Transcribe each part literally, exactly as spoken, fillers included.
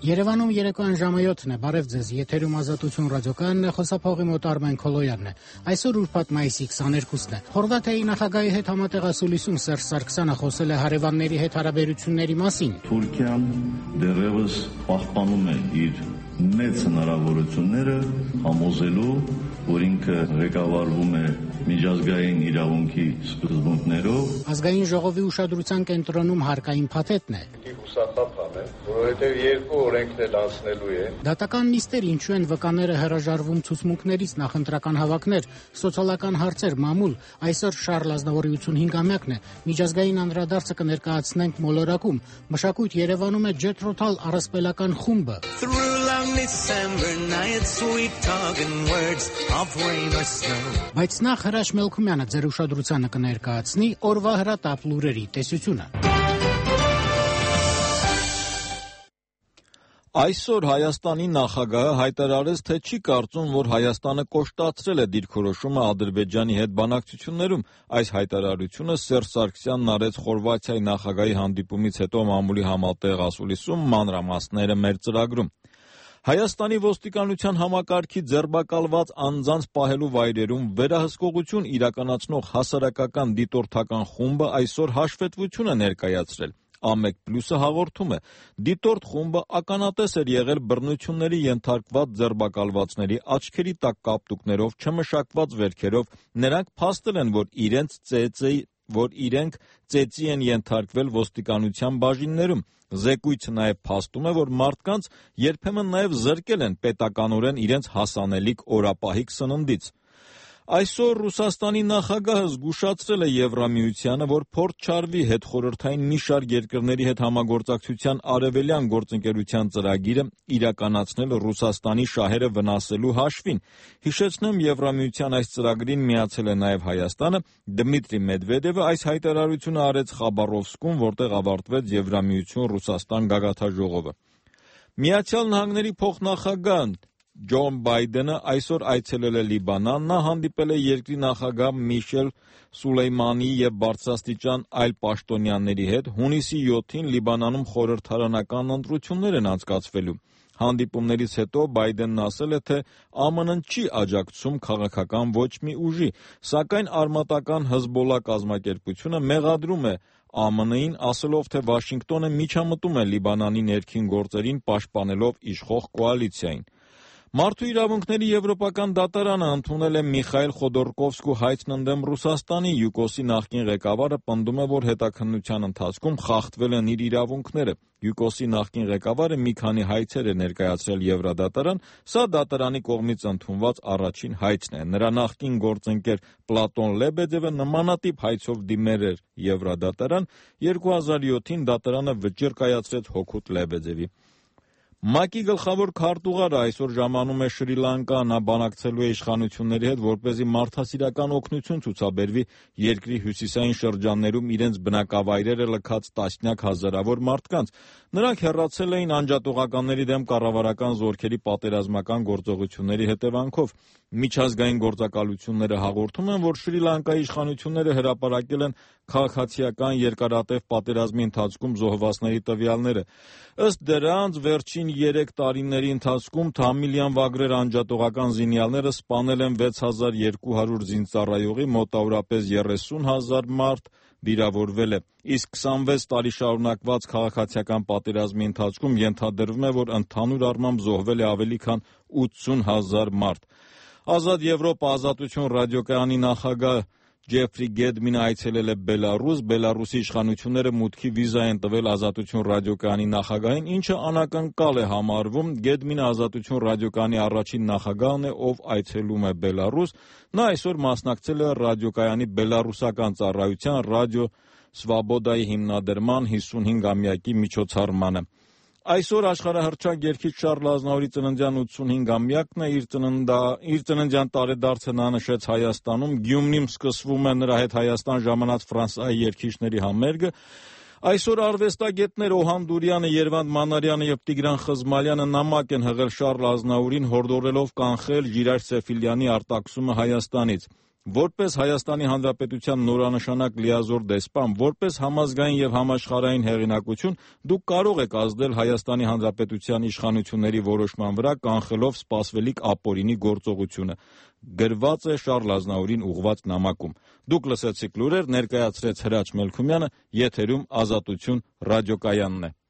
Երևանում երեկոյան ժամը յոթն է, բարև ձեզ, եթերում Ազատություն ռադիոկայանն է, խոսափողի մոտ Արմեն Քոլոյանն է։ Այսօր ուրբաթ մայիսի քսաներկուսն է։ Խորվաթիայի նախագահի հետ համատեղ ասուլիսում Սերժ Սարգսյանը խոսել է հարևանների հետ հարաբերությունների մասին։ Թուրքիան դեռևս պահպանում է իր մեծ հնարավորությունները համոզելու, որ ինքը ղեկավարվում է միջազգային իրավունքի սկզբունքներով։ Ազգային ժողովի ուշադրության կենտրոնում հարկային փաթեթն է։ Հուսախաբ է, որովհետև երկու օրենքներ անցնելու են։ Դատական նիստեր, ինչու են վկաները հրաժարվում ցուցմունքներից, նախընտրական հավաքներ, սոցիալական հարցեր, մամուլ։ Այսօր Շարլ Ազնավուրի ութսունհինգամյակն է։ Միջազգային անդրադարձը կներկայացնենք մոլորակում։ Մշակույթ Երևանում է Ջեթրոթալ առասպելական խումբը։ Բայց նախ Հրաշ Մելքումյանը ձեր ուշադրությանը կներկայացնի օրվա հրատապ լուրերի տեսությունը։ Այսօր Հայաստանի նախագահը հայտարարեց, թե չի կարծում, որ Հայաստանը կոշտացրել է դիրքորոշումը Ադրբեջանի հետ բանակցություններում։ Այս հայտարարությունը Սերժ Սարգսյանն արեց Խորվաթիայի նախագահի հանդիպումից հետո մամուլի համատեղ ասուլիսում, մանրամասները մեր ծրագրում։ Հայաստանի ոստիկանության համակարգի ձերբակալված անձանց պահելու վայրերում վերահսկողություն իրականացնող հասարակական դիտորդական խումբը այսօր հաշվետվություն է ներկայացրել։ Ամեկ պլյուսը հաղորդում է. դիտորդ խումբը ականատես էր եղել բռնությունների ենթարկված ձերբակալվածների աչքերի տակ կապտուկներով, չմշակված վերքերով, նրանք փաստել են, որ իրենց ծեծեի որ իրենք ծեծի են ենթարկվել ոստիկանության բաժիններում։ Զեկույցը նաև փաստում է, որ մարդկանց երբեմն նաև զրկել են պետականորեն իրենց հասանելիք օրապահիկ սննդից։ Այսօր Ռուսաստանի նախագահը զգուշացրել է Եվրամիությանը, որ փորձ չարվի հետխորհրդային մի շարք երկրների հետ համագործակցության արևելյան գործընկերության ծրագիրը իրականացնել Ռուսաստանի շահերը վնասելու հաշվին։ Հիշեցնեմ, Եվրամիության այս ծրագրին միացել է նաև Հայաստանը։ Դմիտրի Մեդվեդևը այս հայտարարությունը արեց Խաբարովսկում, որտեղ ավարտվեց Եվրամիություն-Ռուսաստան գագաթնաժողովը։ Միացյալ Նահանգների փոխնախագահ Ջոն Բայդենը այսօր այցելել է Լիբանան, նա հանդիպել է երկրի նախագահ Միշել Սուլեյմանի և բարձրաստիճան այլ պաշտոնյաների հետ։ Հունիսի յոթին Լիբանանում խորհրդարանական ընտրություններ են անցկացվելու։ Հանդիպումներից հետո Բայդենն ասել է, թե ԱՄՆ-ն չի աջակցում քաղաքական ոչ մի ուժի, սակայն արմատական Հզբոլլա կազմակերպությունը մեղադրում է ԱՄՆ-ին, ասելով, թե Վաշինգտոնը միջամտում է Լիբանանի ներքին գործերին, պաշտպանելով իշխող կոալիցիային։ Մարդու իրավունքների եվրոպական դատարանը ընդունել է Միխայիլ Խոդորկովսկու հայցն ընդդեմ Ռուսաստանի։ ՅՈՒԿՕՍ-ի նախկին ղեկավարը պնդում է, որ հետաքննության ընթացքում խախտվել են իր իրավունքները։ ՅՈՒԿՕՍ-ի նախկին ղեկավարը մի քանի հայցեր է ներկայացրել Եվրադատարան, սա դատարանի կողմից ընդունված առաջին հայցն է։ Նրա նախկին գործընկեր Պլատոն Լեբեդևը նմանատիպ հայցով դիմել էր Եվրադատարան, երկու հազար յոթին դատարանը վճիռ կայացրեց հօգուտ Լեբեդևի։ ՄԱԿ-ի գլխավոր քարտուղարը այսօր ժամանում է Շրի Լանկա, նա բանակցելու է իշխանությունների հետ, որպեսզի մարդասիրական օգնություն ցուցաբերվի երկրի հյուսիսային շրջաններում իրենց բնակավայրերը լքած տասնյակ հազարավոր մարդկանց։ Նրանք հեռացել էին անջատողականների դեմ կառավարական զորքերի պատերազմական գործողությունների հետևանքով։ Միջազգային գործակալությունները հաղորդում են, որ Շրի Լանկայի իշխանությունները հրապարակել են քաղաքացիական երկարատև պատերազմի ընթացքում զոհվածների տվյալները։ Ըստ դրանց, վերջին երեք տարիների ընթացքում Թամիլյան Վագրեր անջատողական զինյալները սպանել են վեց հազար երկու հարյուր զինծառայողի, մոտավորապես երեսուն հազար մարդ վիրավորվել է։ Իսկ քսանվեց տարի շարունակված քաղաքացիական պատերազմի ընթացքում ենթադրվում է, որ ընդհանուր առմամբ զոհվել է ավելի քան ութսուն հազար մարդ։ Ազատ Եվրոպա Ազատություն ռադիոկայանի նախագահ Ջեֆրի Գեդմինը այցելել է Բելարուս, Բելարուսի իշխանությունները մուտքի վիզա են տվել Ազատություն ռադիոկայանի նախագահին, ինչը անակնկալ է համարվում։ Գեդմինը Ազատություն ռադիոկայանի առաջին նախագահն է, ով այցելում է Բելարուս։ Նա այսօր մասնակցել է ռադիոկայանի բելարուսական ծառայության Ռադիո Սվաբոդայի հիմնադրման հիսունհինգամյակի միջոցառմանը։ Այսօր աշխարհահռչակ երգիչ Շարլ Ազնավուրի ծննդյան ութսունհինգամյակն է, իր ծննդա, իր ծննդյան տարեդարձը նա նշեց Հայաստանում, Գյումրիում սկսվում է նրա հետ Հայաստան ժամանած Ֆրանսիայի երգիչների համերգը։ Այսօր արվեստագետներ Օհան Դուրյանը, Երվանդ Մանարյանը և Տիգրան Խզմալյանը նամակ են հղել Շարլ Ազնավուրին, հորդորելով կանխել Ժիրայր Սեֆիլյանի արտաքսումը Հայաստանից։ Որպես Հայաստանի Հանրապետության նորանշանակ լիազոր դեսպան, որպես համազգային եւ համաշխարհային հեղինակություն, դուք կարող եք ազդել Հայաստանի Հանրապետության իշխանությունների որոշման վրա, կանխելով սպասվելիք ապօրինի գործողությունը, գրված է Շարլ Ազնավուրին ուղղված նամակում։ Դուք լսեցիք լուրեր, ներկայացրեց Հրաչ Մելքումյանը, եթերում Ազատություն ռադիոկայանն է։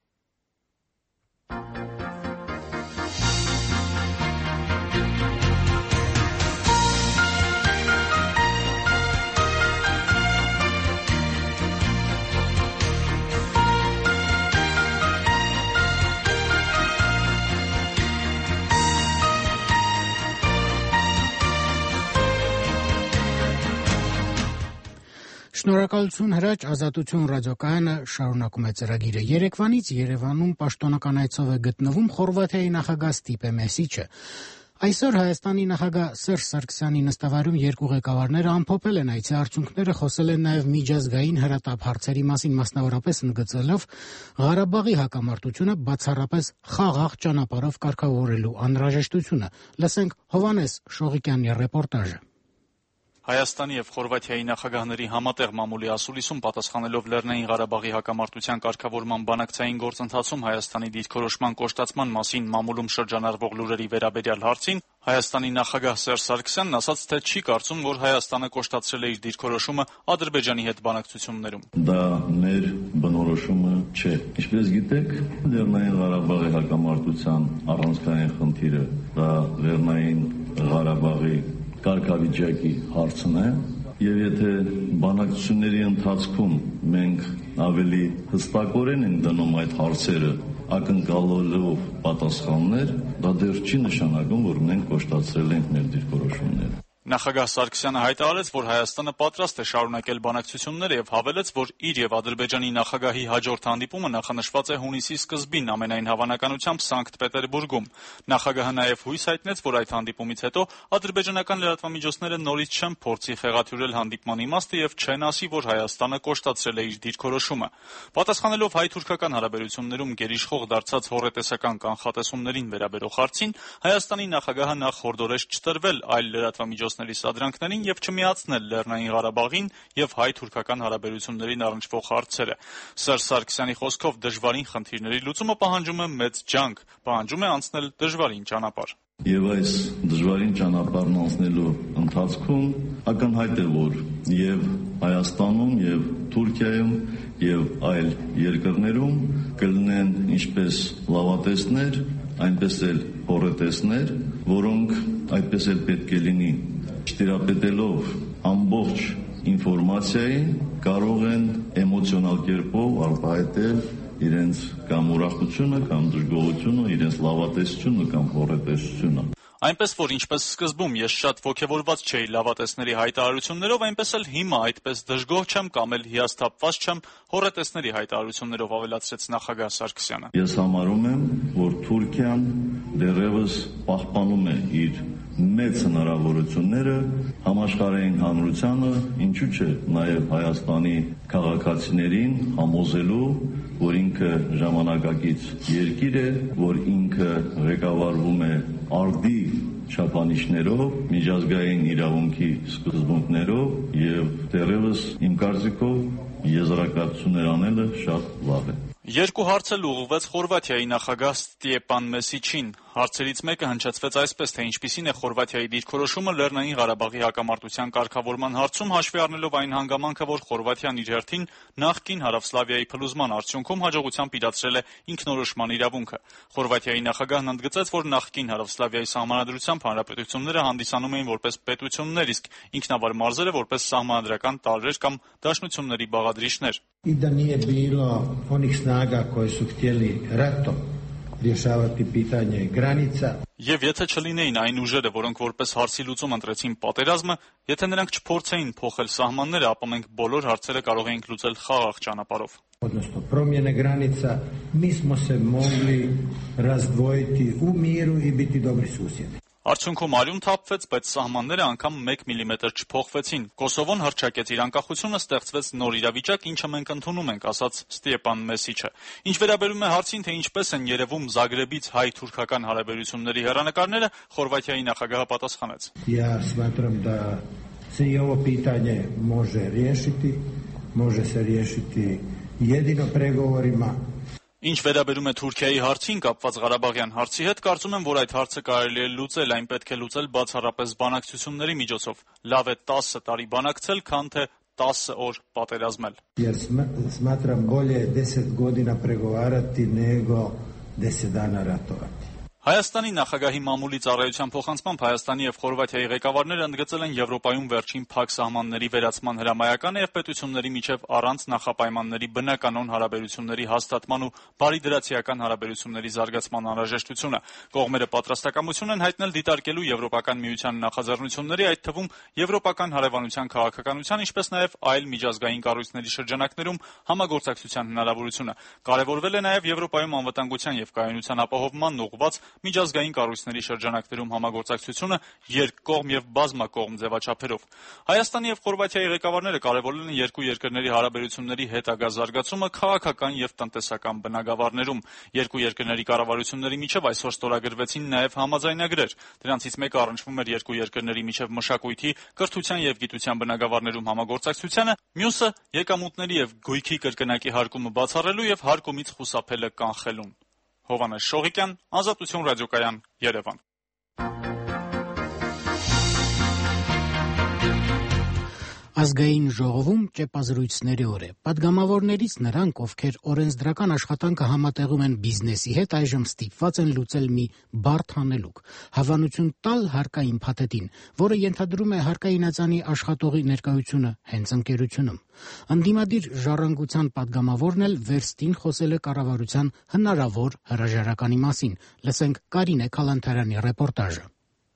Շնորհակալություն Հրաչ, Ազատություն ռադիոկայանը շարունակում է ծրագիրը։ Երեկվանից Երևանում պաշտոնական այցով է գտնվում Խորվաթիայի նախագահ Ստիպե Մեսիչը։ Այսօր Հայաստանի նախագահ Սերժ Սարգսյանի նստավայրում երկու ղեկավարները ամփոփել են այցի արդյունքները, խոսել են նաև միջազգային հրատապ հարցերի մասին, մասնավորապես ընդգծելով Ղարաբաղի հակամարտությունը բացառապես խաղաղ ճանապարհով կարգավորելու անհրաժեշտությունը։ Լսենք Հովհաննես Շողիկյանի ռեպորտաժը։ Հայաստանի եւ Խորվաթիայի նախագահների համատեղ մամուլի ասուլիսում պատասխանելով Լեռնային Ղարաբաղի հակամարտության կարգավորման բանակցային գործընթացում Հայաստանի դիրքորոշման կոշտացման մասին մամուլում շրջանառվող լուրերի վերաբերյալ հարցին Հայաստանի նախագահ Սերժ Սարգսյանն ասաց, թե չի կարծում, որ Հայաստանը կոշտացրել է իր դիրքորոշումը Ադրբեջանի հետ բանակցություններում։ Դա մեր բնորոշումը չէ։ Ինչպես գիտեք, Լեռնային Ղարաբաղի հակամարտության առանցքային խնդիրը դա Լեռնային Ղարաբաղի կարգավիճակի հարցն է, եւ եթե բանակցությունների ընթացքում մենք ավելի հստակորեն ենք դնում այդ հարցերը ակնկալելով պատասխաններ, դա դեռ չի նշանակում, որ մենք կոշտացրել ենք մեր դիրքորոշումները։ Նախագահ Սարգսյանը հայտարարեց, որ Հայաստանը պատրաստ է շարունակել բանակցությունները եւ հավելեց, որ իր եւ Ադրբեջանի նախագահի հաջորդ հանդիպումը նախանշված է հունիսի սկզբին ամենայն հավանականությամբ Սանկտ Պետերբուրգում։ Նախագահը նաեւ հույս հայտնեց, որ այդ հանդիպումից հետո ադրբեջանական լրատվամիջոցները նորից չեն փորձի խեղաթյուրել հանդիպման իմաստը եւ չեն ասի, որ Հայաստանը կոշտացրել է իր դիրքորոշումը։ Պատասխանելով հայ-թուրքական հարաբերություններում գերիշխող դարձած հոռետեսական կանխատեսումներին վերաբերող հարցին, Հայաստանի նախագահը նախ հորդորեց չտրվել այլ լրատվամիջոցների սադրանքներին եւ չմիացնել Լեռնային Ղարաբաղին եւ հայ-թուրքական հարաբերություններին առնչվող հարցերը։ Սերժ Սարգսյանի խոսքով դժվարին խնդիրների լուծումը պահանջում է մեծ ջանք, պահանջում է անցնել դժվարին ճանապարհ։ Եվ այս դժվարին ճանապարհն անցնելու ընթացքում ակնհայտ է, որ եւ Հայաստանում եւ Թուրքիայում եւ այլ երկրներում կլինեն ինչպես լավատեսներ, այնպես էլ հոռետեսներ, որոնք այդպես էլ պետք է լինի, չտիրապետելով ամբողջ ինֆորմացիային, կարող են էմոցիոնալ կերպով արտահայտել իրենց կամ ուրախությունը, կամ դժգոհությունը, իրենց լավատեսությունը կամ հոռետեսությունը։ Այնպես որ ինչպես սկզբում ես շատ ոգևորված չէի լավատեսների հայտարարություններով, այնպես էլ հիմա այդպես դժգոհ չեմ կամ էլ հիասթափված չեմ հոռետեսների հայտարարություններով, ավելացրեց նախագահ Սարգսյանը։ Ես համարում եմ, որ Թուրքիան դեռևս պահպանում է իր մեծ հնարավորությունները համաշխարհային հանրությանը, ինչու՞ չէ, նաև Հայաստանի քաղաքացիներին համոզելու, որ ինքը ժամանակակից երկիր է, որ ինքը ղեկավարվում է արդի չափանիշներով, միջազգային իրավունքի սկզբունքներով եւ դեռևս իմ կարծիքով եզրակացություններ անելը շատ լավ է։ Երկու հարց էլ ուղղվեց Խորվաթիայի նախագահ Ստիեպան Մեսիչին։ Հարցերից մեկը հնչեցվեց այսպես, թե ինչպիսին է Խորվաթիայի դիրքորոշումը Լեռնային Ղարաբաղի հակամարտության կարգավորման հարցում, հաշվի առնելով այն հանգամանքը, որ Խորվաթիան իր հերթին նախկին Հարավսլավիայի փլուզման արդյունքում հաջողությամբ իրացրել է ինքնորոշման իրավունքը։ Խորվաթիայի նախագահն ընդգծեց, որ նախկին Հարավսլավիայի սահմանադրությամբ հանրապետությունները հանդիսանում էին որպես պետություններ, իսկ ինքնավար մարզերը որպես սահմանադրական տարրեր կամ դաշնությունների բաղադրիչներ։ И да nije bilo onih snaga koje su htjeli ratom rješavati pitanje granica. Եվ եթե չլինեին այն ուժերը, որոնք որպես հարցի луծում ընտրեցին պատերազմը, եթե նրանք չփորձեին փոխել սահմանները, ապա մենք բոլոր հարցերը կարող էինք լուծել խաղաղ ճանապարհով։ Odnosno promjene granica, mi smo se mogli razdvojiti u miru i biti dobri susjedi. Արդյունքում արյուն թափվեց, բայց սահմանները անգամ մեկ միլիմետր չփոխվեցին։ Կոսովոն հռչակեց իր անկախությունը, ստեղծվեց նոր իրավիճակ, ինչը մենք ընդունում ենք, ասաց Ստիեպան Մեսիչը։ Ինչ վերաբերում է հարցին, թե ինչպես են երևում Զագրեբից հայ-թուրքական հարաբերությունների հեռանկարները, Խորվաթիայի նախագահը պատասխանեց. Я сматрам да se i ovo pitanje može riješiti, može se riješiti jedino pregovorima. Ինչ վերաբերում է Թուրքիայի հարցին կապված Ղարաբաղյան հարցի հետ, կարծում եմ, որ այդ հարցը կարելի է լուծել, այն պետք է լուծել բացառապես բանակցությունների միջոցով։ Լավ է տասը տարի բանակցել, քան թե տասը օր պատերազմել։ Jer smatram bolje deset godina pregovarati nego deset dana ratovati. Հայաստանի նախագահի մամուլի ծառայության փոխանցմամբ Հայաստանի եւ Խորվաթիայի ղեկավարները ընդգծել են Եվրոպայում վերջին փակ սահմանների վերացման հրամայականը եւ պետությունների միջև առանց նախապայմանների բնականոն հարաբերությունների հաստատման ու բարիդրացիական հարաբերությունների զարգացման անհրաժեշտությունը։ Կողմերը պատրաստակամություն են հայտնել դիտարկելու Եվրոպական միության նախաձեռնությունների, այդ թվում Եվրոպական հարևանության քաղաքականության, ինչպես նաեւ այլ միջազգային կառույցների շրջանակներում համագործակցության հնարավորությունը։ Կարևորվել է նաեւ Եվրոպայում անվտանգության եւ կայունության ապահովման ուղղված միջազգային կառույցների շրջանակներում համագործակցությունը երկկողմ եւ բազմակողմ ձևաչափերով։ Հայաստանի եւ Խորվաթիայի ղեկավարները կարևորել են երկու երկրների հարաբերությունների հետագա զարգացումը քաղաքական եւ տնտեսական բնագավառներում։ Երկու երկրների կառավարությունների միջև այսօր ստորագրվեցին նաեւ համաձայնագրեր։ Դրանցից մեկը առնչվում էր երկու երկրների միջև մշակույթի, կրթության եւ գիտության բնագավառներում համագործակցությանը, մյուսը եկամուտների եւ գույքի կրկնակի հարկումը բացառելու եւ հարկումից խուսափելը կանխելուն։ Հովհաննես Շողիկյան, Ազատություն ռադիոկայան, Երևան։ Ազգային ժողովում ճեպազրույցների օր է։ Պատգամավորներից նրանք, ովքեր օրենսդրական աշխատանքը համատեղում են բիզնեսի հետ, այժմ ստիպված են լուծել մի բարդ հանելուկ՝ հավանություն տալ հարկային փաթեթին, որը ենթադրում է հարկայինածանի աշխատողի ներկայությունը հենց ընկերությունում։ Ընդդիմադիր ժառանգության պատգամավորն էլ վերստին խոսել է կառավարության հնարավոր հրաժարականի մասին։ Լսենք Կարինե Քալանթարյանի ռեպորտաժը։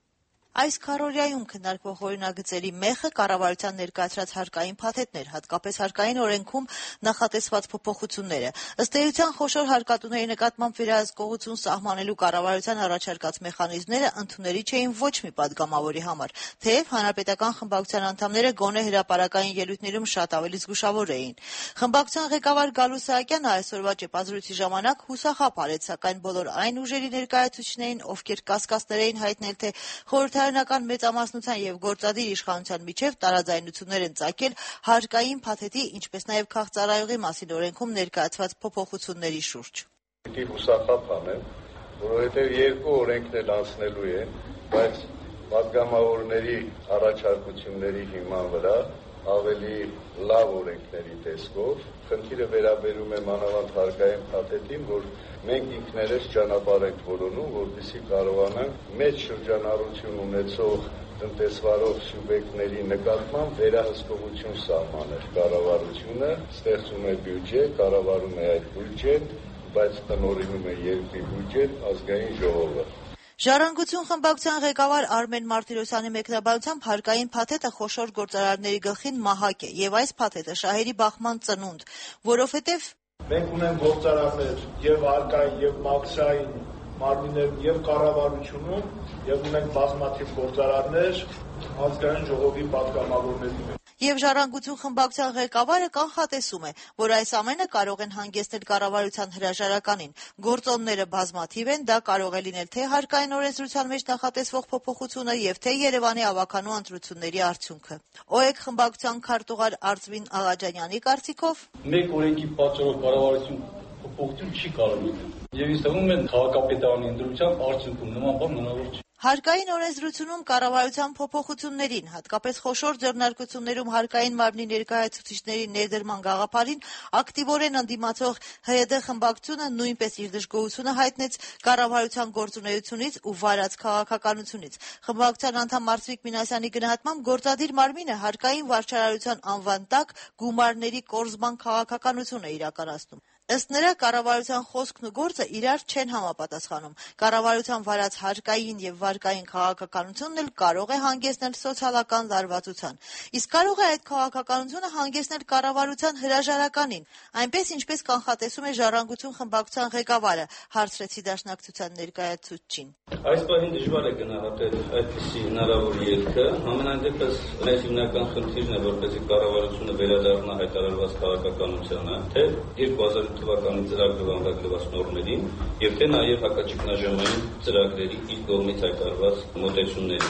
Այս քառօրյայում քննարկվող օրինագծերի մեխը կառավարության ներկայացրած հարկային փաթեթներ, հատկապես հարկային օրենքում նախատեսված փոփոխությունները։ Ըստ էության խոշոր հարկատուների նկատմամբ վերահսկողություն սահմանելու կառավարության առաջարկած մեխանիզմները ընդունելի չէին ոչ մի պատգամավորի համար, թեև հանրապետական խմբակցության անդամները գոնե հրապարակային ելույթներում շատ ավելի զգուշավոր էին։ Խմբակցության ղեկավար Գալու Սահակյանը այսօրվա ճեպազրույցի ժամանակ հուսախաբ արեց, սակայն բոլոր այն ուժերի ներկայացուցիչներին, ովքեր կասկածներ էին հայտնել, թե խորհրդարանական մեծամասնության եւ գործադիր իշխանության միջև տարաձայնություններ են ծագել հարկային փաթեթի, ինչպես նաեւ քաղծառայողի մասին օրենքում ներկայացված փոփոխությունների շուրջ։ Պիտի հուսախաբ անեմ, որովհետեւ երկու օրենքն էլ անցնելու են, բայց պատգամավորների առաջարկությունների հիման վրա ավելի լավ օրենքների տեսքով խնդիրը վերաբերում է մանավանդ հարկային փաթեթին, որ մենք ինքներս ճանապարհ ենք որոնում, որպեսզի կարողանանք մեծ շրջանառություն ունեցող տնտեսվարող սուբյեկտների նկատմամբ վերահսկողություն սահմանել։ Կառավարությունը ստեղծում է բյուջե, կառավարում է այդ բյուջեն, բայց տնօրինում է երկրի բյուջեն ազգային ժողովը։ Ժառանգություն խմբակցության ղեկավար Արմեն Մարտիրոսյանի մեկնաբանությամբ հարկային փաթեթը խոշոր գործարարների գլխին մահակ է եւ այս փաթեթը շահերի բախման ծնունդ, որովհետեւ մենք ունենք գործարարներ եւ հարկային եւ մաքսային մարմիններում եւ կառավարությունում եւ ունենք բազմաթիվ գործարարներ ազգային ժողովի պատգամավորների Եվ ժառանգություն խմբակցության ղեկավարը կանխատեսում է, որ այս ամենը կարող են հանգեցնել կառավարության հրաժարականին։ Գործոնները բազմաթիվ են, դա կարող է լինել թե հարկային օրենսդրության մեջ նախատեսվող փոփոխությունը եւ թե Երևանի ավականու ընտրությունների արդյունքը։ ՕԵԿ խմբակցության քարտուղար Արծվին Աղաջանյանի կարծիքով մեկ օրենքի պատճառով կառավարություն փոփոխություն չի կարող լինել։ Եվ ինձ թվում է քաղաքապետարանի ընտրությամբ արդյունքում նման բան հնարավոր չէ։ Հարկային օրենսդրությունում կառավարության փոփոխություններին, հատկապես խոշոր ձեռնարկություններում հարկային մարմնի ներկայացուցիչների ներդրման գաղափարին ակտիվորեն ընդդիմացող ՀՅԴ խմբակցությունը նույնպես իր դժգոհությունը հայտնեց կառավարության գործունեությունից ու վարած քաղաքականությունից։ Խմբակցության անդամ Մարսվիկ Մինասյանի գնահատմամբ գործադիր մարմինը հարկային վարչարարության անվան տակ գումարների կորզման քաղաքականություն է իրականացնում։ Ըստ նրա կառավարության խոսքն ու գործը իրար չեն համապատասխանում։ Կառավարության վարած հարկային եւ վարկային քաղաքականությունն էլ կարող է հանգեցնել սոցիալական լարվածության։ Իսկ կարող է այդ քաղաքականությունը հանգեցնել կառավարության հրաժարականին, այնպես ինչպես կանխատեսում է ժառանգություն խմբակցության ղեկավարը, հարցրեցի դաշնակցության ներկայացուցչին։ Այս պահին դժվար է գնահատել այդպիսի հնարավոր ելքը, համենայն դեպս մեր հիմնական խնդիրն է, որպեսզի կառավարությունը վերադառնա հայտարարված քաղաքականությանը, թե երկու հազար թվականի ծրագրով ամրագրված նորմերին եւ թե նաեւ հակաճգնաժամային ծրագրերի իր կողմից հայտարարված մոտեցումներին։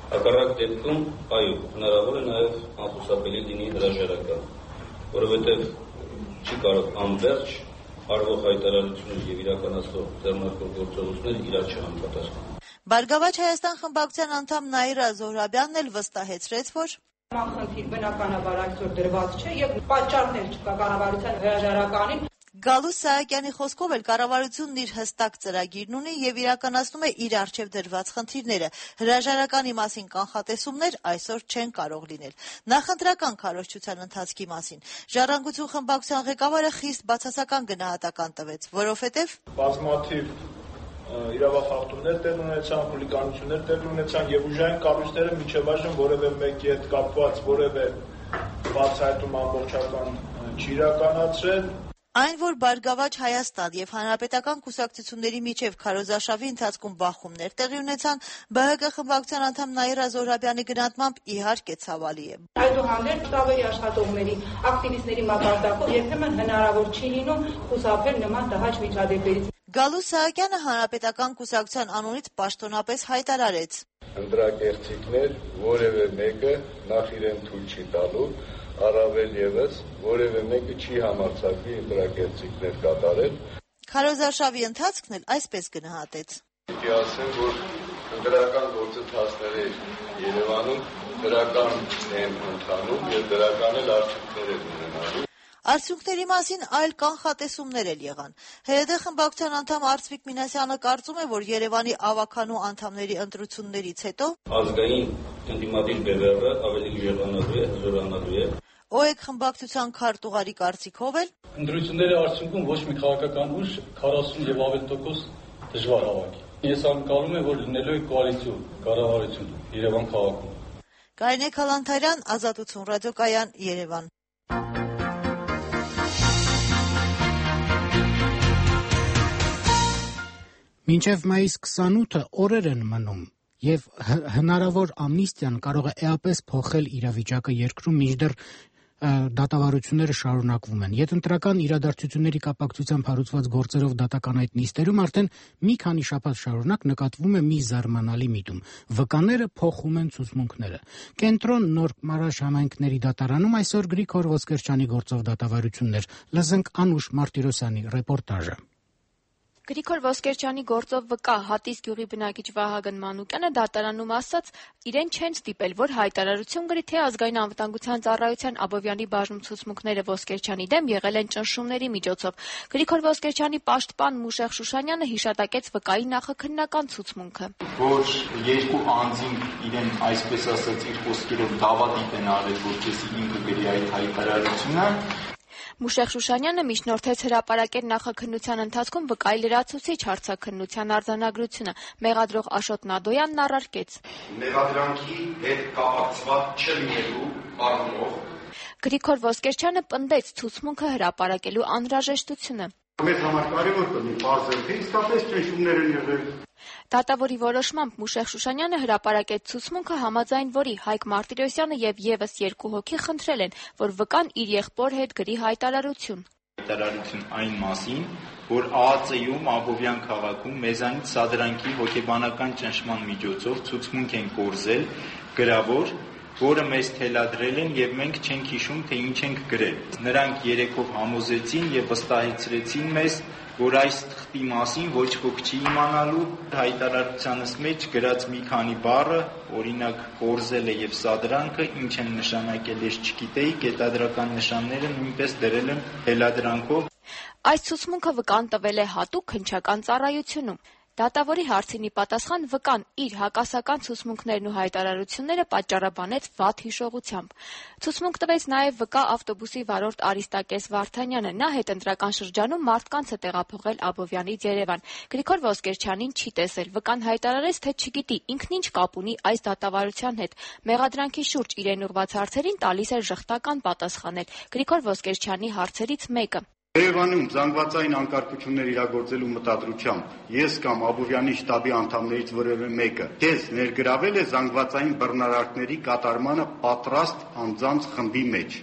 Հակառակ դեպքում, այո, հնարավոր է նաև անխուսափելի լինի հրաժարական, որովհետև չի կարող անվերջ արվող հայտարարություններ եւ իրականացվող ձեռնարկող գործողություններ իրար չհամապատասխանեն։ Բարգավաճ Հայաստան խմբակցության անդամ Նաիրա Զոհրաբյանն էլ վստահեցրեց, որ Մանխնդիր բնականաբար այսօր դրված չէ եւ պատճառներ չկա կառավարության հրաժարականին։ Գալուս Սահակյանի խոսքով էլ կառավարությունն իր հստակ ծրագիրն ունի եւ իրականացնում է իր առջեւ դրված խնդիրները։ Հրաժարականի մասին կանխատեսումներ այսօր չեն կարող լինել։ Նախընտրական քարոզչության ընթացքի մասին Ժառանգություն խմբակցության ղեկավարը խիստ բացասական գնահատական տվեց, որովհետեւ բազմաթիվ իրավախախտումներ տեղ ունեցան, խուլիգանություններ տեղ ունեցան եւ ուժային կառույցները միջև այժմ որևէ մեկի հետ կապված որևէ բացահայտում ամբողջական չի իրականացրել։ Այն, որ Բարգավաճ Հայաստան եւ հանրապետական կուսակցությունների միջև քարոզարշավի ընթացքում բախումներ տեղի ունեցան, Բ Հ Կ խմբակցության անդամ Նաիրա Զոհրաբյանի գնահատմամբ իհարկե ցավալի է։ Այդուհանդերձ տարբեր աշխատողների, ակտիվիստների մակարդակով երբեմն հնարավոր չի լինում խուսափել նման տհաճ միջադեպերից։ Գալուս Սահակյանը հանրապետական կուսակցության անունից պաշտոնապես հայտարարեց. Ընտրակերտիկներ որևէ մեկը նախ իրեն թույլ չի տալու, առավել ևս որևէ մեկը չի համարձակվի ընտրակերտիկներ կատարել։ Քարոզարշավի ընթացքն էլ այսպես գնահատեց. Պիտի ասեմ, որ ընտրական գործընթացները Երևանում դրական են ընթանում եւ դրական էլ արդյունքներ են ունենալու։ Արդյունքների մասին այլ կանխատեսումներ էլ եղան։ Հ Դ խմբակցության անդամ Արծվիկ Մինասյանը կարծում է, որ Երևանի ավականու անդամների ընտրություններից հետո ազգային ընդդիմադիր բևեռը ավելի ուժեղանալու է, հզորանալու է։ Օ Է Կ խմբակցության քարտուղարի կարծիքով էլ ընտրությունների արդյունքում ոչ մի քաղաքական ուժ քառասուն եւ ավել տոկոս դժվար հավաքի։ Ես անկալում եմ, որ լինելու է կոալիցիոն կառավարություն Երևան քաղաքում։ Կարինե Քալանթարյան, Ազատություն ռադիոկայան, Երևան։ Մինչև մայիս քսանութը օրեր են մնում, եւ հնարավոր ամնիստիան կարող է էապես փոխել իրավիճակը երկրում, մինչդեռ դատավարությունները շարունակվում են։ Յետընտրական իրադարձությունների կապակցությամբ հարուցված գործերով դատական այդ նիստերում արդեն մի քանի շաբաթ շարունակ նկատվում է մի զարմանալի միտում. վկաները փոխում են ցուցմունքները։ Կենտրոն Նոր Մարաշ համայնքների դատարանում այսօր Գրիգոր Ոսկերչյանի գործով դատավարություններ։ Լսենք Անուշ Մարտիրոսյանի ռեպորտաժը։ Գրիգոր Ոսկերչյանի գործով վկա Հատիս գյուղի բնակիչ Վահագն Մանուկյանը դատարանում ասաց, իրեն չեն ստիպել, որ հայտարարություն գրի, թե ազգային անվտանգության ծառայության Աբովյանի բաժնում ցուցմունքները Ոսկերչյանի դեմ եղել են ճնշումների միջոցով։ Գրիգոր Ոսկերչյանի պաշտպան Մուշեղ Շուշանյանը հիշատակեց վկայի նախաքննական ցուցմունքը։ Որ երկու անձին իրեն այսպես ասած իր խոսքերով դավադիպ են արել, որպեսզի ինքը գրի այդ հայտարարությունը։ Մուշեղ Շուշանյանը միջնորդեց հրապարակել նախաքննության ընթացքում վկայի լրացուցիչ հարցաքննության արձանագրությունը։ Մեղադրող Աշոտ Նադոյանն առարկեց. Մեղադրանքի հետ կապակցված չլինելու առումով Գրիգոր Ոսկերչյանը պնդեց ցուցմունքը հրապարակելու անհրաժեշտությունը։ Մեզ համար կարևոր կլինի բարձր, թե իսկապես ճնշումներ են եղել։ Դատավորի որոշմամբ Մուշեղ Շուշանյանը հրապարակեց ցուցմունքը, համաձայն որի Հայկ Մարտիրոսյանը եւ եւս երկու հոգի խնդրել են, որ վկան իր եղբոր հետ գրի հայտարարություն։ Հայտարարություն այն մասին, որ Ա Ծ Յում Աբովյան քաղաքում մեզանից սադրանքի հոգեբանական ճնշման միջոցով ցուցմունք են կորզել գրավոր, որը մեզ թելադրել են եւ մենք չենք հիշում, թե ինչ ենք գրել։ Նրանք երեքով համոզեցին եւ վստահեցրեցին մեզ, որ այս թղթի մասին ոչ ոք չի իմանալու, հայտարարությանս մեջ գրած մի քանի բառը, օրինակ կորզել է եւ սադրանքը, ինչ են նշանակել ես չգիտեի, կետադրական նշանները նույնպես դրել են թելադրանքով։ Այս ցուցմունքը վկան տվել է հատուկ քննչական ծառայությունում։ Դատավորի հարցին ի պատասխան վկան իր հակասական ցուցմունքներն ու հայտարարությունները պատճառաբանեց վատ հիշողությամբ։ Ցուցմունք տվեց նաև վկա ավտոբուսի վարորդ Արիստակես Վարդանյանը։ Նա հետընտրական շրջանում մարդկանց է տեղափոխել Աբովյանից Երևան։ Գրիգոր Ոսկերչյանին չի տեսել։ Վկան հայտարարեց, թե չգիտի ինքն ինչ կապ ունի այս դատավարության հետ։ Մեղադրանքի շուրջ իրեն ուղղված հարցերին տալիս էր ժխտական պատասխանել։ Գրիգոր Ոսկերչյանի հարցերից մեկը. Երևանում զանգվածային անկարգություններ իրագործելու մտադրությամբ ես կամ Աբովյանի շտաբի անդամներից որևէ մեկը քեզ ներգրավել է զանգվածային բռնարարքների կատարմանը պատրաստ անձանց խմբի մեջ։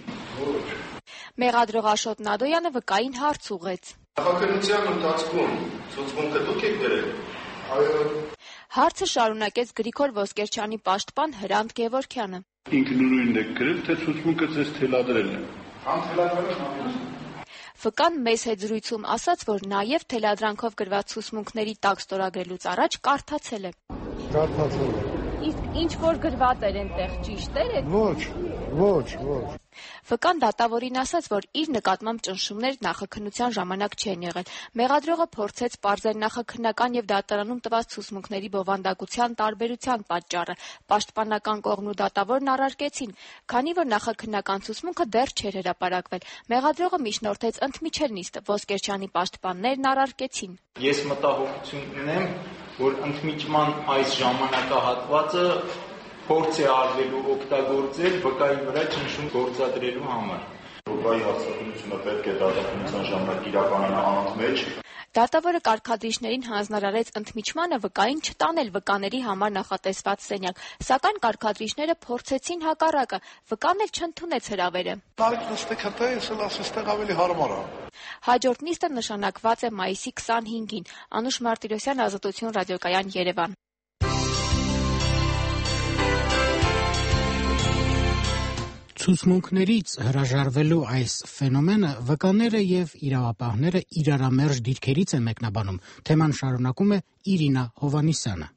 Մեղադրող Աշոտ Նադոյանը վկային հարց ուղղեց. Նախաքննության ընթացքում ցուցմունքը դուք եք գրել։ Այո։ Հարցը շարունակեց Գրիգոր Ոսկերչյանի պաշտպան Հրանտ Գևորգյանը։ Ինքնուրույն եք գրել, թե ցուցմունքը ձեզ թելադրել է։ Ֆ-կան մեծ հետ զրույցում ասաց, որ նաև թելադրանքով գրված ցուցմունքների տակ ստորագրելուց առաջ կարդացել է։ Կարդացել է։ Իսկ ինչ որ գրված էր այնտեղ ճիշտ էր։ Ոչ, ոչ, ոչ։ Ֆ-կան դատավորին ասաց, որ իր նկատմամբ ճնշումներ նախաքննության ժամանակ չեն եղել։ Մեղադրողը փորձեց պարզել նախաքննական եւ դատարանում տված ցուցմունքների բովանդակության տարբերության պատճառը։ Պաշտպանական կողմն ու դատավորն առարկեցին, քանի որ նախաքննական ցուցմունքը դեռ չէր հրապարակվել։ Մեղադրողը միջնորդեց ընդմիջել նիստը, Ոսկերչյանի պաշտպաններն առարկեցին։ Ես մտահոգություն ունեմ, որ ընդմիջման այս ժամանակահատվածը փորձ է արվելու օգտագործել վկայի վրա ճնշում գործադրելու համար։ Վկայի հաստատությունը պետք է դատախազության ժամանակ իրականանա անոնց մեջ։ Դատավորը կարգադրիչներին հանձնարարեց ընդմիջմանը վկային չտանել վկաների համար նախատեսված սենյակ, սակայն կարգադրիչները փորձեցին հակառակը, վկան էլ չընդունեց հրավերը։ Հաջորդ նիստը նշանակված է մայիսի քսանհինգին։ Անուշ Մարտիրոսյան, Ազատություն, Ռադիոկայան, Երևան։ Ցուցմունքներից հրաժարվելու այս ֆենոմենը վկաները եւ իրավապահները իրարամերժ դիրքերից են մեկնաբանում։ Թեման շարունակում է Իրինա Հովանիսյանը։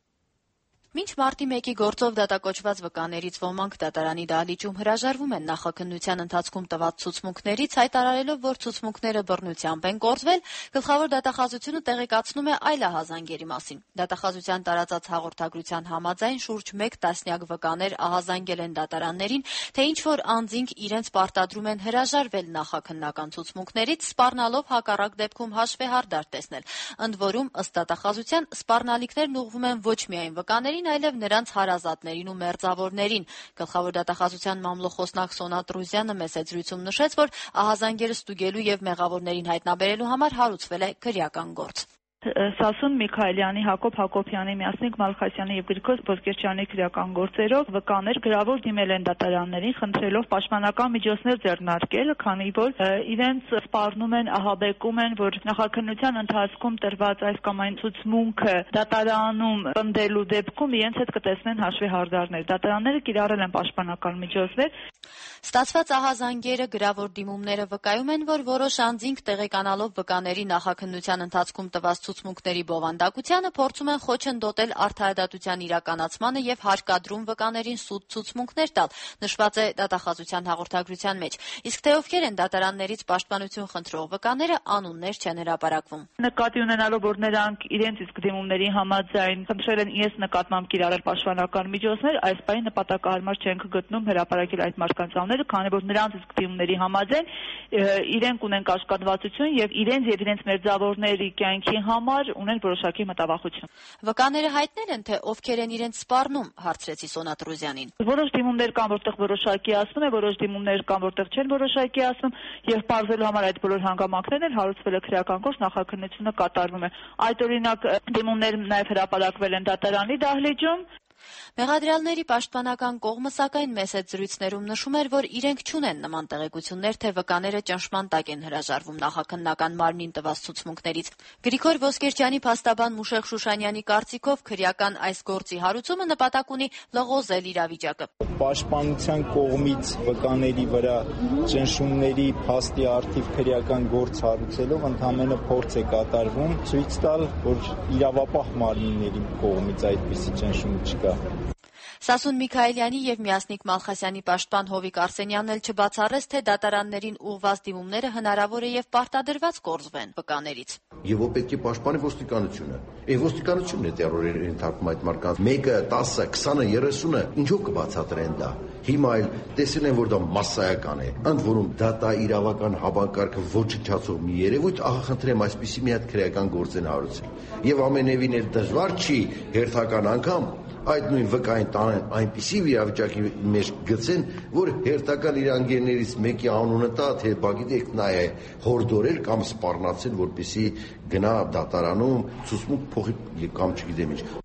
Մինչ մարտի մեկի գործով դատակոչված վկաներից ոմանք դատարանի դահլիճում հրաժարվում են նախաքննության ընթացքում տված ցուցմունքներից, հայտարարելով, որ ցուցմունքները բռնությամբ են կորզվել, գլխավոր դատախազությունը տեղեկացնում է այլ ահազանգերի մասին։ Դատախազության տարածած հաղորդագրության համաձայն շուրջ մեկ տասնյակ վկաներ ահազանգել են դատարաններին, թե ինչ որ անձինք իրենց պարտադրում են հրաժարվել նախաքննական ցուցմունքներից, սպառնալով հակառակ դեպքում հաշվեհարդար տեսնել։ Ընդ որում, ըստ դատախազության, սպառնալիքներն ուղղվում են ոչ միայն վկաներին, այլև նրանց հարազատներին ու մերձավորներին։ Գլխավոր դատախազության մամլոխոսնակ Սոնա Տրուզյանը մեծ զրույցում նշեց, որ ահազանգերը ստուգելու եւ մեղավորներին հայտնաբերելու համար հարուցվել է քրեական գործ։ Սասուն Միքայելյանի, Հակոբ Հակոբյանի, Միասնիկ Մալխասյանի եւ Գրիգոր Ոսկերչյանի քրեական գործերով վկաներ գրավոր դիմել են դատարաններին, խնդրելով պաշտպանական միջոցներ ձեռնարկել, քանի որ իրենց սպառնում են, ահաբեկում են, որ նախաքննության ընթացքում տրված այս կամ այն ցուցմունքը դատարանում պնդելու դեպքում իրենց հետ կտեսնեն հաշվեհարդարներ։ Դատարանները կիրառել են պաշտպանական միջոցներ։ Ստացված ահազանգերը գրավոր դիմումները վկայում են, որ որոշ անձինք տեղեկանալով վկաների նախաքննության ընթացքում տված ցուցմունքների բովանդակությանը փորձում են խոչընդոտել արդարադատության իրականացմանը եւ հարկադրում վկաներին սուտ ցուցմունքներ տալ, նշված է դատախազության հաղորդագրության մեջ։ Իսկ թե ովքեր են դատարաններից պաշտպանություն խնդրող վկաները, անուններ չեն հրապարակվում։ Նկատի ունենալով, որ նրանք իրենց իսկ դիմումների համաձայն խնդրել են իրենց նկատմամբ կիրառել պաշտպանական միջոցներ, այս պահին նպատակահարմար չենք գտնում հրապարակել այդ մարդկանց անունները, քանի որ նրանց իսկ դիմումների համաձայն իրենք ունեն կաշկադվածություն եւ իրենց եւ իրենց մերձավորների կյանքի համար ունեն որոշակի մտավախություն։ Վկաները հայտնել են, թե ովքեր են իրենց սպառնում, հարցրեցի Սոնա Տրուզյանին։ Որոշ դիմումներ կան, որտեղ որոշակի ասում է, որոշ դիմումներ կան, որտեղ չեն որոշակի ասում, եւ բարձելու համար այդ բոլոր հանգամանքներն էլ հարուցվել է քրեական գործ, նախաքննությունը կատարվում է։ Այդ օրինակ դիմումներ նաեւ հրապարակվել են դատարանի դահլիճում։ Մեղադրյալների պաշտպանական կողմը սակայն մեծ զրույցներում նշում էր, որ իրենք չունեն նման տեղեկություններ, թե վկաները ճնշման տակ են հրաժարվում նախաքննական մարմնին տված ցուցմունքներից։ Գրիգոր Ոսկերչյանի փաստաբան Մուշեղ Շուշանյանի կարծիքով քրեական այս գործի հարուցումը նպատակ ունի լղոզել իրավիճակը։ Պաշտպանության կողմից վկաների վրա ճնշումների փաստի առթիվ քրեական գործ հարուցելով ընդհանրապես փորձ է կատարվում ցույց տալ, որ իրավապահ մարմինների կողմից այդպիսի ճնշում չկա։ Սասուն Միքայելյանի եւ Միասնիկ Մալխասյանի պաշտպան Հովիկ Արսենյանն էլ չբացառեց, թե դատարաններին ուղղված դիմումները հնարավոր է եւ պարտադրված կորզվեն վկաներից։ Եվ ով պետք է պաշտպանի ոստիկանությունը։ Եվ ոստիկանությունն է տերորի ենթարկում այդ մարդկանց։ մեկը, տասը, քսանը, երեսունը ինչով կբացատրեն դա։ Հիմա այլ տեսել են, որ դա մասսայական է։ Ընդ որում դա իրավական հավաքակարգը ոչնչացող մի երևույթ, ահա խնդրեմ այսպիսի մի հատ քրեական գործ են հարուցել։ Եվ ամենևին էլ դժվար չի հերթական անգամ այդ նույն վկային տանեն այնպիսի իրավիճակի մեջ գցեն, որ հերթական իր անգերներից մեկի անունը տա, թե բա գիտեք նա է հորդորել կամ սպառնացել, որպեսզի գնա դատարանում ցուցմունք փոխի կամ չգիտեմ ինչ։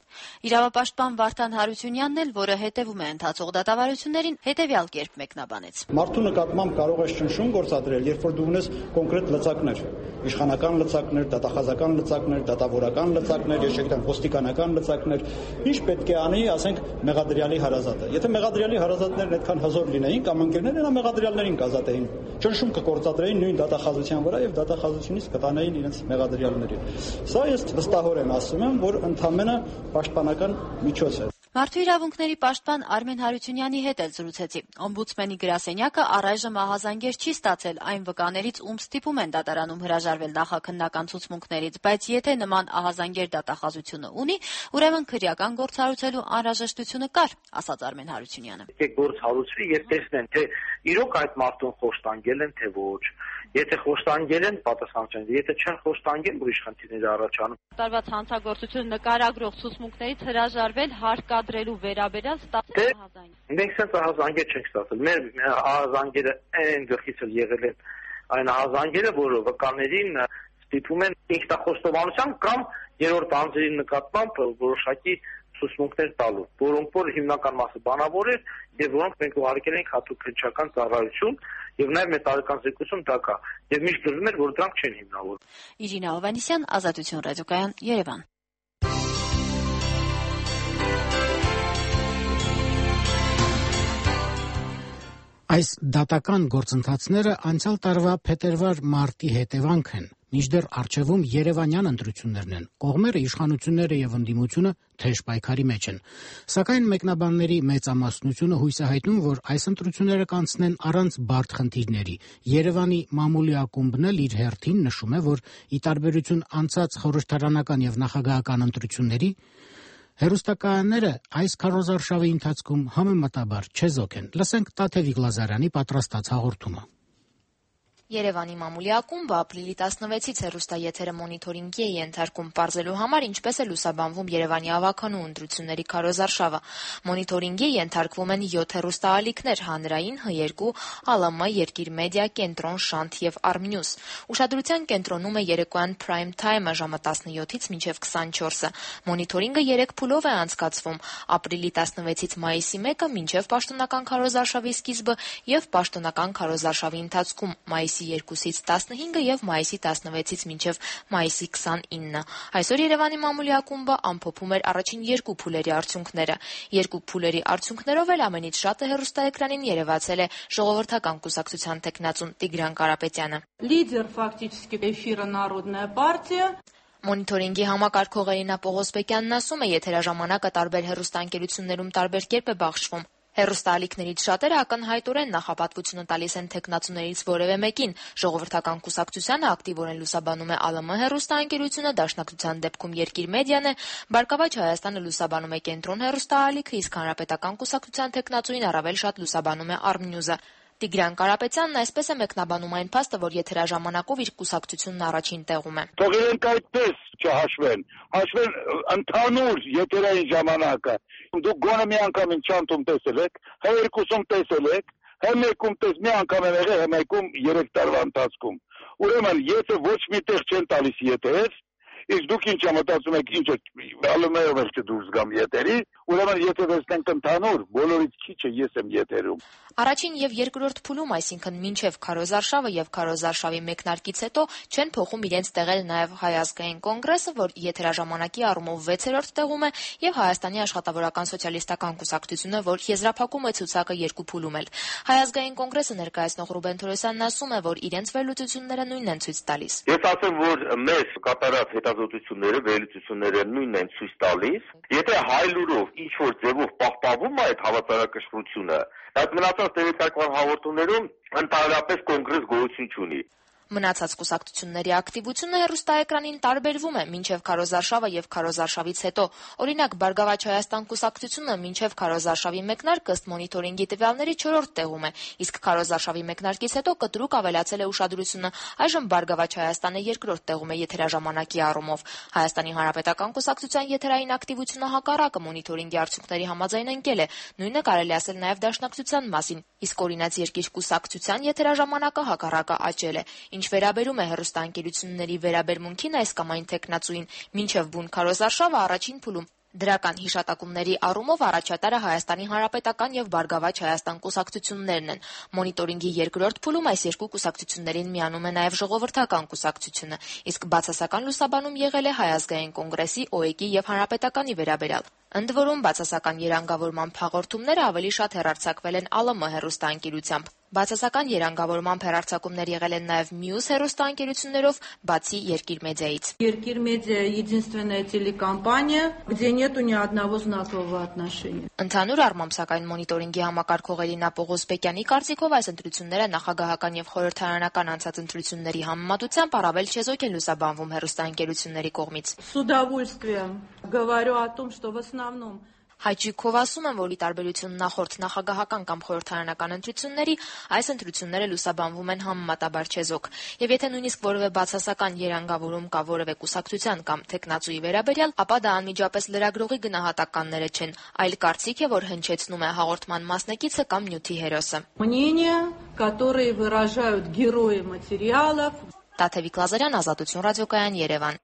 Իրավապաշտպան Վարդան Հարությունյանն էլ, որը հետևում է ընթացող դատավարություններին, հետևյալ կերպ մեկնաբանեց. Մարդու նկատմամբ կարող ես ճնշում գործադրել, երբ որ դու ունես կոնկրետ լծակներ, իշխանական լծակներ, դատախազական լծակներ, դատավորական լծակներ, ես չգիտեմ, ոստիկանական լծակներ, ինչ պետք է անի, ասենք, մեղադրյալի հարազատը։ Եթե մեղադրյալի հարազատներն այդքան հզոր լինեին կամ ընկերներն նա մեղադրյալներին կազատեին, ճնշում կգործադրեին նույն դատախազության վրա եւ դատախազությունից կտանեին իրենց մեղադրյալներին։ Սա ես վստահորեն ասում եմ, որ ընդամենը պաշտպանական միջոց է։ Մարդու իրավունքների պաշտպան Արմեն Հարությունյանի հետ էլ զրուցեցի։ Օմբուդսմենի գրասենյակը առայժմ ահազանգեր չի ստացել այն վկաներից, ում ստիպում են դատարանում հրաժարվել նախաքննական ցուցմունքներից, բայց եթե նման ահազանգեր դատախազությունը ունի, ուրեմն քրեական գործ հարուցելու անհրաժեշտությունը կար, ասաց Արմեն Հարությունյանը։ Եթե գործ հարուցվի եւ տեսնեն, թե իրոք այդ մարդուն խոշտանգել են, թե ոչ։ Եթե խոշտանգել են, պատասխանատվեն, եթե չեն խոշտանգել, ուրիշ խնդիրներ առաջանում։ Տարված հանցագործություն նկարագրող ցուցմունքներից հրաժարվել հարկադրելու վերաբերյալ ստացել ահազանգեր։ Մենք սենց ահազանգեր չենք ստացել։ Մեր ահազանգերը այն գլխից էլ եղել են այն ահազանգերը, որը վկաներին ստիպում են ինքնախոստովանության կամ երրորդ անձերի նկատմամբ որոշակի ցուցմունքներ տալու, որոնք որ հիմնական մասը բանավոր էր եւ որոնք մենք ուղարկել ենք հատուկ քննչական ծառայություն եւ նաեւ մեր տարեկան զեկույցում դա կա եւ միշտ գրվում էր, որ դրանք չեն հիմնավոր։ Իրինա Հովհաննիսյան, Ազատություն ռադիոկայան, Երևան։ Այս դատական գործընթացները անցյալ տարվա փետրվար-մարտի հետևանք են, մինչդեռ առջևում երևանյան ընտրություններն են, կողմերը, իշխանությունները եւ ընդդիմությունը թեժ պայքարի մեջ են։ Սակայն մեկնաբանների մեծամասնությունը հույս է հայտնում, որ այս ընտրությունները կանցնեն առանց բարդ խնդիրների։ Երևանի մամուլի ակումբն էլ իր հերթին նշում է, որ ի տարբերություն անցած խորհրդարանական եւ նախագահական ընտրությունների, հեռուստակայանները այս քարոզարշավի ընթացքում համեմատաբար չեզոք են։ Լսենք Տաթևիկ Լազարյանի պատրաստած հաղորդումը։ Երևանի մամուլի ակումբը ապրիլի տասնվեցից հեռուստաեթերը մոնիթորինգի է ենթարկում պարզելու համար, ինչպես է լուսաբանվում Երևանի ավականու ընտրությունների քարոզարշավը։ Մոնիթորինգի ենթարկվում են յոթ հեռուստաալիքներ՝ հանրային, Հ երկու, Ա Л Մ, Երկիր մեդիա, Կենտրոն, Շանթ եւ Արմնյուս։ Ուշադրության կենտրոնում է երեկոյան Prime Time-ը ժամը տասնյոթից մինչև քսանչորսը։ Մոնիթորինգը երեք փուլով է անցկացվում՝ ապրիլի տասնվեցից մայիսի մեկը մինչև պաշտոնական քարոզարշավի սկիզբը եւ պաշտոնական քարոզարշավի ընթացքում մայիսի երկուսից տասնհինգը եւ մայիսի տասնվեցից մինչև մայիսի քսանինը։ Այսօր Երևանի մամուլի ակումբը ամփոփում էր առաջին երկու փուլերի արդյունքները։ Երկու փուլերի արդյունքներով էլ ամենից շատը հեռուստաէկրանին երևացել է Ժողովրդական կուսակցության տեխնացուն Տիգրան Կարապետյանը։ Лидер фактически эфира Народная партия. Մոնիթորինգի համակարգող Էրինա Պողոսպեկյանն ասում է, եթերաժամանակը տարբեր հեռուստաընկերություններում տարբեր կերպ է բաշխվում։ Հեռուստաալիքներից շատերը ակնհայտորեն նախապատվությունը տալիս են թեկնածուներից որևէ մեկին։ Ժողովրդական կուսակցությանը ակտիվորեն լուսաբանում է Ա Л Մ հեռուստաընկերությունը, Դաշնակցության դեպքում Երկիր մեդիան է, Բարգավաճ Հայաստանը լուսաբանում է Կենտրոն հեռուստաալիքը, իսկ Հանրապետական կուսակցության թեկնածուին առավել շատ լուսաբանում է Արմնյուզը։ Տիգրան Կարապետյանն այսպես է մեկնաբանում այն փաստը, որ եթերաժամանակով իր կուսակցությունն առաջին տեղում է։ Թող իրենք այդպես չհաշվեն, հաշվեն ընդհանուր եթերային ժամանակը։ Դուք գոնե մի անգամ ինձ չանտում տեսել եք, Հ երկուսում տեսել եք, Հ մեկում տես մի անգամ եմ եղել, Հ մեկում երեք տարվա ընթացքում։ Ուրեմն, եթե ոչ մի տեղ չեն տալիս եթեր, իսկ դուք ինչ մտածում եք, ինչ Ա Л Մ-ով էլ չդուրս գամ եթերի, ուրեմն եթե վերցնենք ընդհանուր, բոլորից քիչը ես եմ եթերում։ Առաջին եւ երկրորդ փուլում, այսինքն մինչև քարոզարշավը եւ քարոզարշավի մեկնարկից հետո չեն փոխում իրենց տեղել նաեւ Հայ ազգային կոնգրեսը, որ եթերաժամանակի առումով վեցերորդ տեղում է, եւ Հայաստանի աշխատավորական սոցիալիստական կուսակցությունը, որ եզրափակում է ցուցակը երկու փուլում էլ։ Հայ ազգային կոնգրեսը ներկայացնող Ռուբեն Թորոսյանն ասում է, որ իրենց վերլուծությունները նույնն են ցույց տալիս։ Ես ասեմ, որ մեր կատարած հետազոտությունները, վերլուծությունները նույնն են ցույց տալիս։ Եթե հայ լուրով ինչ որ ձևով պահպանվում է այդ հավասարակշռությունը, այդ մնացած տեղեկատվական հաղորդումներում ընդհանրապես կոնգրես գոյություն չունի։ Մնացած կուսակցությունների ակտիվությունը հեռուստաէկրանին տարբերվում է մինչև քարոզարշավը եւ քարոզարշավից հետո։ Օրինակ, Բարգավաճ Հայաստան կուսակցությունը մինչև քարոզարշավի մեկնարկ ըստ մոնիթորինգի տվյալների չորրորդ տեղում է, իսկ քարոզարշավի մեկնարկից հետո կտրուկ ավելացել է ուշադրությունը։ Այժմ Բարգավաճ Հայաստանը երկրորդ տեղում է եթերաժամանակի առումով։ Հայաստանի Հանրապետական կուսակցության եթերային ակտիվությունը հակառակը մոնիթորինգի արդյունքների համաձայն ընկել է։ Նույնը կարելի ասել նաեւ Դաշնակցության մասին, իսկ Օրինաց երկիր կուսակցության եթերաժամանակը հակառակը աճել է։ Ինչ վերաբերում է հեռուստաընկերությունների վերաբերմունքին այս կամ այն թեկնածուին, մինչև բուն քարոզարշավը առաջին փուլում Դրական հիշատակումների առումով առաջատարը Հայաստանի Հանրապետական եւ Բարգավաճ Հայաստան կուսակցություններն են։ Մոնիտորինգի երկրորդ փուլում այս երկու կուսակցություններին միանում է նաեւ Ժողովրդական կուսակցությունը, իսկ բացասական լուսաբանում եղել է Հայ ազգային կոնգրեսի, ՕԵԿ-ի եւ Հանրապետականի վերաբերյալ։ Ընդ որում, բացասական երանգավորման հաղորդումները ավելի շատ հեռարձակվել են ԱԼՄ հեռուստաընկերությամբ։ Բացասական երանգավորման հեռարձակումներ եղել են նաև մյուս հեռուստաընկերություններով, բացի Երկիր մեդիայից։ Երկիր մեդիա единственная телекомпания, где нету ни одного знакового отношения։ Ընդհանուր առմամբ, սակայն մոնիտորինգի համակարգող Էլինա Պողոսպեկյանի կարծիքով այս ընտրությունները նախագահական եւ խորհրդարանական անցած ընտրությունների համեմատությամբ առավել չեզոք են լուսաբանվում հեռուստաընկերությունների կողմից։ С удовольствием говорю о том, что в основном Հայջիկով ասում են, որ ի տարբերություն նախորդ նախագահական կամ խորհրդարանական ընտրությունների, այս ընտրությունները լուսաբանվում են համեմատաբար չեզոք։ Եվ եթե նույնիսկ որևէ բացասական երանգավորում կա որևէ կուսակցության կամ թեկնածուի վերաբերյալ, ապա դա անմիջապես լրագրողի գնահատականները չեն, այլ կարծիք է, որ հնչեցնում է հաղորդման մասնակիցը կամ նյութի հերոսը։ Мнения, которые выражают герои материалов։ Տաթևիկ Լազարյան, Ազատություն ռադիոկայան, Երևան։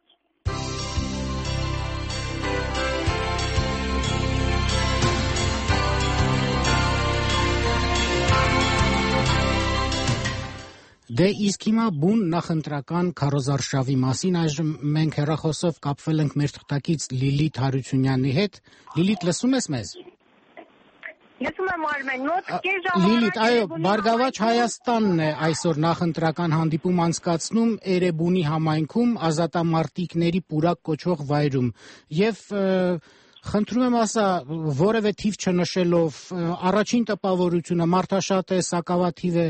Դե իսկ հիմա բուն նախընտրական քարոզարշավի մասին այժմ մենք հեռախոսով կապվել ենք մեր թղթակից Լիլիթ Հարությունյանի հետ։ Լիլիթ, լսում ես մեզ։ Լսում եմ Արմեն, մոտ կես ժամ Լիլիթ, այո, Բարգավաճ Հայաստանն է այսօր նախընտրական հանդիպում անցկացնում Էրեբունի համայնքում ազատամարտիկների պուրակ կոչվող վայրում եւ խնդրում եմ ասա, որևէ թիվ չնշելով, առաջին տպավորությունը մարդաշատ է, սակավաթիվ է։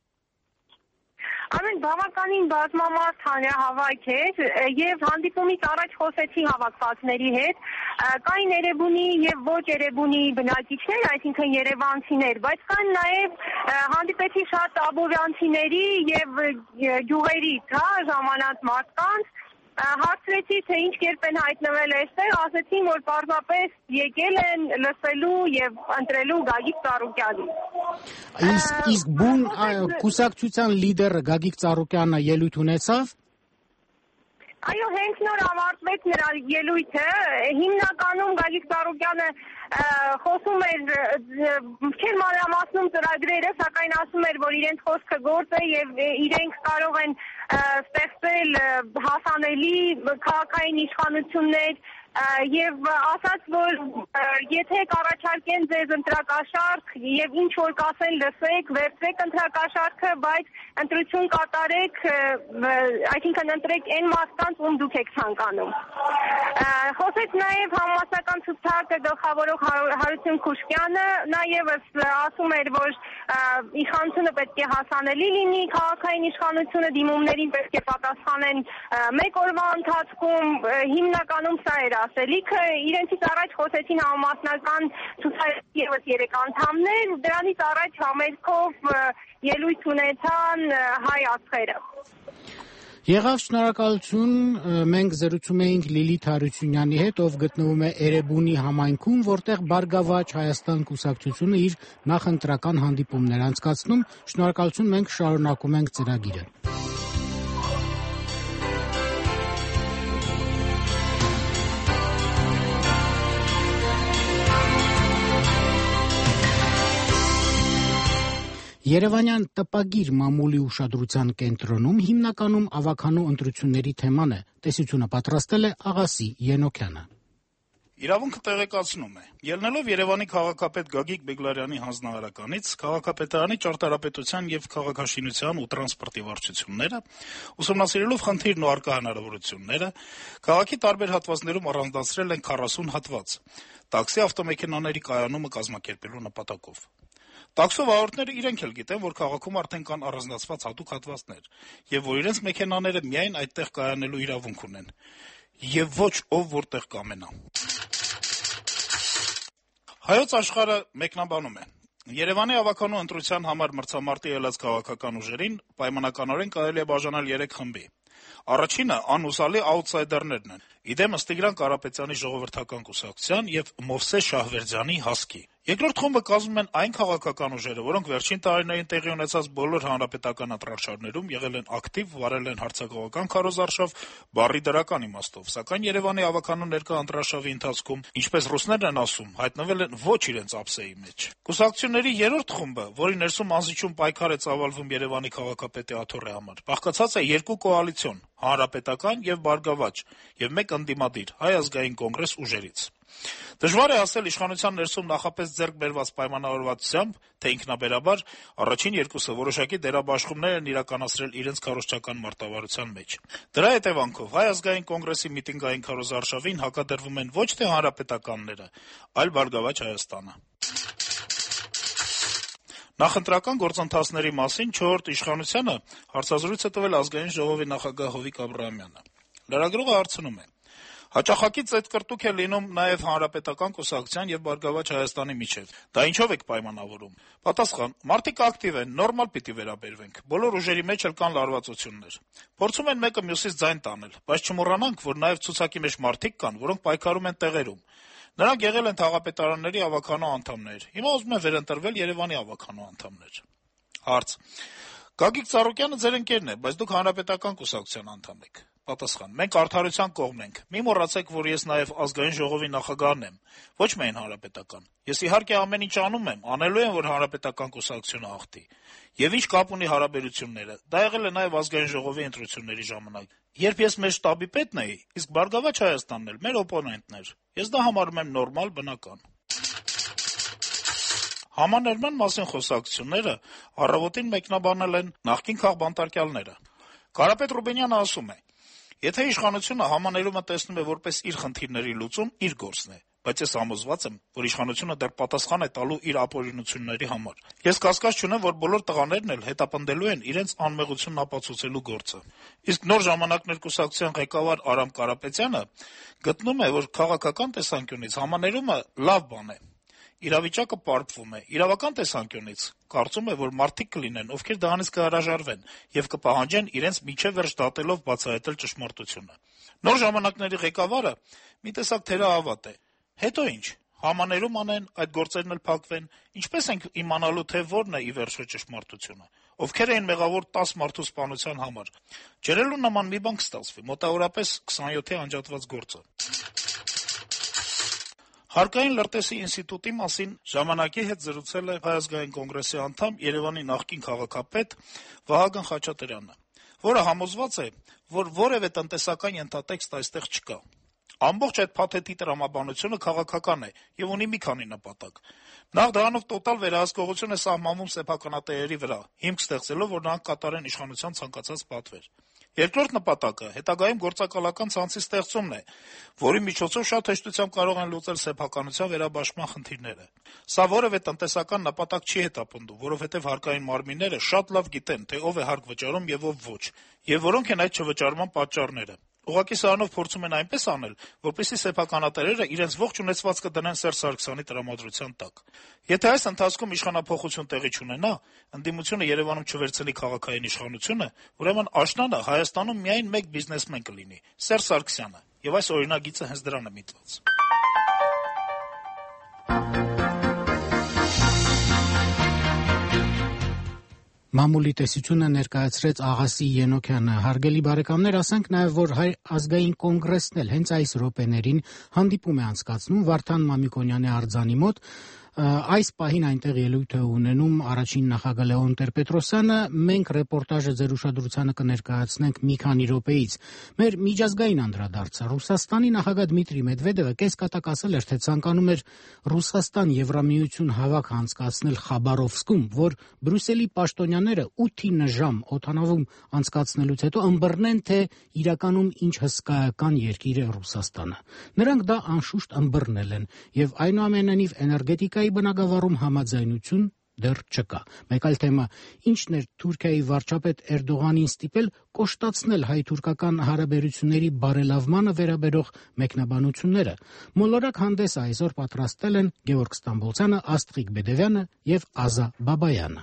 Ամեն բավականին բազմամարդ հանրահավաք էր եւ հանդիպումից առաջ խոսեցի հավաքվածների հետ, կային Էրեբունի եւ ոչ Էրեբունի բնակիչներ, այսինքն երևանցիներ, բայց կան նաեւ հանդիպեցի շատ աբովյանցիների եւ գյուղերից, հա, ժամանած մարդկանց, հարցրեցի, թե ինչ կերպ են հայտնվել այստեղ, ասեցին, որ պարզապես եկել են լսելու եւ ընտրելու Գագիկ Ծառուկյանին։ Իսկ իսկ բուն կուսակցության լիդերը Գագիկ Ծառուկյանը ելույթ ունեցավ։ Այո, հենց նոր ավարտվեց նրա ելույթը, հիմնականում Գագիկ Ծառուկյանը խոսում էր, չէր մանրամասնում ծրագրերը, սակայն ասում էր, որ իրենց խոսքը գործ է եւ իրենք կարող են ստեղծել հասանելի քաղաքային իշխանություններ եւ ասաց, որ եթե կառաջարկեն ձեզ ընտրակաշարք եւ ինչ որ կասեն լսեք, վերցրեք ընտրակաշարքը, բայց ընտրություն կատարեք, այսինքն ընտրեք այն մարդկանց, ում դուք եք ցանկանում։ Խոսեց նաեւ համասական ցուցակը գլխավորող Հարություն Քուշկյանը, նաեւս ասում էր, որ իշխանությունը պետք է հասանելի լինի, քաղաքային իշխանությունը դիմումներին պետք է պատասխանեն մեկ օրվա ընթացքում, հիմնականում սա էր ասելիքը, իրենցից առաջ խոսեցին համամասնական ցուցակի ևս երեք անդամներ, դրանից առաջ համերգով ելույթ ունեցան հայ աստղերը։ Եղավ, շնորհակալություն, մենք զրուցում էինք Լիլիթ Հարությունյանի հետ, ով գտնվում է Էրեբունի համայնքում, որտեղ Բարգավաճ Հայաստան կուսակցությունը իր նախընտրական հանդիպումներ անցկացնում, շնորհակալություն, մենք շարունակում ենք ծրագիրը։ Երևանյան տպագիր մամուլի ուշադրության կենտրոնում հիմնականում ավականու ընտրությունների թեման է։ Տեսությունը պատրաստել է Աղասի Ենոքյանը։ Իրավունքը տեղեկացնում է. ելնելով Երևանի քաղաքապետ Գագիկ Բեգլարյանի հանձնարարականից, քաղաքապետարանի ճարտարապետության եւ քաղաքաշինության ու տրանսպորտի վարչությունները, ուսումնասիրելով խնդիրն ու առկա հնարավորությունները, քաղաքի տարբեր հատվածներում առանձնացրել են քառասուն հատված, տաքսի ավտոմեքենաների կայանումը կազմակերպելու նպատակով։ Տաքսո վարորդները իրենք էլ գիտեն, որ քաղաքում արդեն կան առանձնացված հատուկ հատվածներ, եւ որ իրենց մեքենաները միայն այդտեղ կայանելու իրավունք ունեն, եւ ոչ ով որտեղ կամենա։ Հայոց աշխարհը մեկնաբանում է. Երևանի ավականու ընտրության համար մրցամարտի ելած քաղաքական ուժերին պայմանականորեն կարելի է բաժանել երեք խմբի։ Առաջինը անհուսալի աութսայդերներն են, Իդեմս Տիգրան Կարապետյանի ժողովրդական կուսակցության եւ Մովսես Շահվերդյանի հասկի։ Երկրորդ խումբը կազմում են այն քաղաքական ուժերը, որոնք վերջին տարիներին տեղի ունեցած բոլոր հանրապետական ընտրաշարներում եղել են ակտիվ, վարել են հարձակողական քարոզարշավ, բառի դրական իմաստով, սակայն Երևանի ավականու ներկա ընտրաշավի ընթացքում, ինչպես ռուսներն են ասում, հայտնվել են ոչ իրենց ափսեի մեջ։ Կուսակցությունների երրորդ խումբը, որի ներսում անզիջում պայքար է ծավալվում Երևանի քաղաքապետի աթոռի համար, բաղկացած է երկու կոալիցիոն՝ Հանրապետական եւ Բարգավաճ, եւ մեկ ընդդիմադիր՝ Հայ ազգային կոնգրես ուժերից։ Դժվար է ասել իշխանության ներսում նախապես ձեռք բերված պայմանավորվածությամբ, թե ինքնաբերաբար առաջին երկուսը որոշակի դերաբաշխումներ են իրականացրել իրենց քարոզչական մարտավարության մեջ։ Դրա հետևանքով Հայ ազգային կոնգրեսի միտինգային քարոզարշավին հակադրվում են ոչ թե հանրապետականները, այլ Բարգավաճ Հայաստանը։ Նախընտրական գործընթացների մասին չորրորդ իշխանությանը հարցազրույց է տվել Ազգային ժողովի նախագահ Հովիկ Աբրահամյանը։ Լրագրողը հարցնում է. Հաճախակի ծեծկրտուք է լինում նաև Հանրապետական կուսակցության եւ Բարգավաճ Հայաստանի միջեւ։ Դա ինչով եք պայմանավորում։ Պատասխան. մարդիկ ակտիվ են, նորմալ պիտի վերաբերվենք։ Բոլոր ուժերի մեջ էլ կան լարվածություններ։ Փորձում են մեկը մյուսից ձայն տանել, բայց չմոռանանք, որ նաև ցուցակի մեջ մարդիկ կան, որոնք պայքարում են տեղերում։ Նրանք եղել են թաղապետարանների ավականո անդամներ։ Հիմա ուզում են վերընտրվել Երևանի ավականո անդամներ։ Հարց. Գագիկ Ծառուկյանը ձեր ընկերն է, բայց դուք Հանրապետական կուսակցության անդամ եք։ Պատասխան. մենք արդարության կողմ ենք։ Մի մոռացեք, որ ես նաև Ազգային ժողովի նախագահն եմ, ոչ միայն Հանրապետական։ Ես իհարկե ամեն ինչ անում եմ, անելու եմ, որ Հանրապետական կուսակցությունը հաղթի։ Եվ ինչ կապ ունի հարաբերությունները։ Դա եղել է նաև Ազգային ժողովի ընտրությունների ժամանակ։ Երբ ես մեր շտաբի պետն էի, իսկ Բարգավաճ Հայաստանն էլ մեր օպոնենտն էր։ Ես դա համարում եմ նորմալ, բնական։ Համաներման մասին խոսակցությունները առավոտին մեկնաբանել են նախկին քաղբանտարկյալները։ Կարապետ Ռուբինյանը ասում է. եթե իշխանությունը համաներումը տեսնում է որպես իր խնդիրների լուծում, իր գործն է, բայց ես համոզված եմ, որ իշխանությունը դեռ պատասխան է տալու իր ապօրինությունների համար։ Ես կասկած չունեմ, որ բոլոր տղաներն էլ հետապնդելու են իրենց անմեղությունն ապացուցելու գործը։ Իսկ նոր ժամանակներ կուսակցության ղեկավար Արամ Կարապետյանը գտնում է, որ քաղաքական տեսանկյունից համաներումը լավ բան է։ Իրավիճակը պարփվում է։ Իրավական տեսանկյունից կարծում է, որ մարդիկ կլինեն, ովքեր դրանից կհրաժարվեն եւ կպահանջեն իրենց միջև վերջ դատելով բացահայտել ճշմարտությունը։ Նոր ժամանակների ղեկավարը մի տեսակ թերահավատ է։ Հետո ինչ։ Համաներում անեն, այդ գործերն էլ փակվեն։ Ինչպես ենք իմանալու, թե որն է ի վերջո ճշմարտությունը։ Ովքեր էին մեղավոր տասը մարդու սպանության համար։ Ջրելու նման մի բան կստացվի, մոտավորապես քսանյոթի անջատված գործը։ Հարկային լրտեսի ինստիտուտի մասին ժամանակի հետ զրուցել է Հայ ազգային կոնգրեսի անդամ Երևանի նախկին քաղաքապետ Վահագն Խաչատրյանը, որը համոզված է, որ որևէ տնտեսական ենթատեքստ այստեղ չկա։ Ամբողջ այդ փաթեթի տրամաբանությունը քաղաքական է եւ ունի մի քանի նպատակ։ Նախ դրանով տոտալ վերահսկողություն է սահմանվում սեփականատերերի վրա, հիմք ստեղծելով, որ նրանք կատարեն իշխանության ցանկացած պատվեր։ Երկրորդ նպատակը հետագայում գործակալական ցանցի ստեղծումն է, որի միջոցով շատ հեշտությամբ կարող են լուծել սեփականության վերաբաշխման խնդիրները։ Սա որևէ տնտեսական նպատակ չի հետապնդում, որովհետև հարկային մարմինները շատ լավ գիտեն, թե ով է հարկ վճարում եւ ով ոչ, եւ որոնք են այդ չվճարման պատճառները։ Ուղղակի սրանով փորձում են այնպես անել, որպեսզի սեփականատերերը իրենց ողջ ունեցվածքը դնեն Սերժ Սարգսյանի տրամադրության տակ։ Եթե այս ընթացքում իշխանափոխություն տեղի չունենա, ընդդիմությունը Երևանում չվերցնի քաղաքային իշխանությունը, ուրեմն աշնանը Հայաստանում միայն մեկ բիզնեսմեն կլինի՝ Սերժ Սարգսյանը, եւ այս օրինագիծը հենց դրան է միտված։ Մամուլի տեսությունը ներկայացրեց Աղասի Ենոքյանը։ Հարգելի բարեկամներ, ասենք նաև, որ Հայ ազգային կոնգրեսն էլ հենց այս րոպեներին հանդիպում է անցկացնում Վարդան Մամիկոնյանի արձանի մոտ։ Այս պահին այնտեղ ելույթ է ունենում առաջին նախագահ Լեոն Տեր-Պետրոսյանը։ Մենք ռեպորտաժը ձեր ուշադրությանը կներկայացնենք մի քանի րոպեից։ Մեր միջազգային անդրադարձը Ռուսաստանի նախագահ Դմիտրի Մեդվեդևը կեսկատակ ասել էր, թե ցանկանում էր Ռուսաստան-Եվրամիություն հավաք անցկացնել Խաբարովսկում, որ Բրյուսելի պաշտոնյաները ութ ժամ օդանավում անցկացնելուց հետո ըմբռնեն, թե իրականում ինչ հսկայական երկիր է Ռուսաստանը։ Նրանք դա անշուշտ ըմբռնել են եւ այնուամենայնիվ էներգետիկայի բնագավառում համաձայնություն դեռ չկա։ Մեկ այլ թեմա, ինչն էր Թուրքիայի վարչապետ Էրդողանին ստիպել կոշտացնել հայ-թուրքական հարաբերությունների բարելավմանը վերաբերող մեկնաբանությունները։ Մոլորակ հանդեսը այսօր պատրաստել են Գևորգ Ստամբոլցյանը, Աստղիկ Բեդևյանը եւ Ազա Բաբայանը։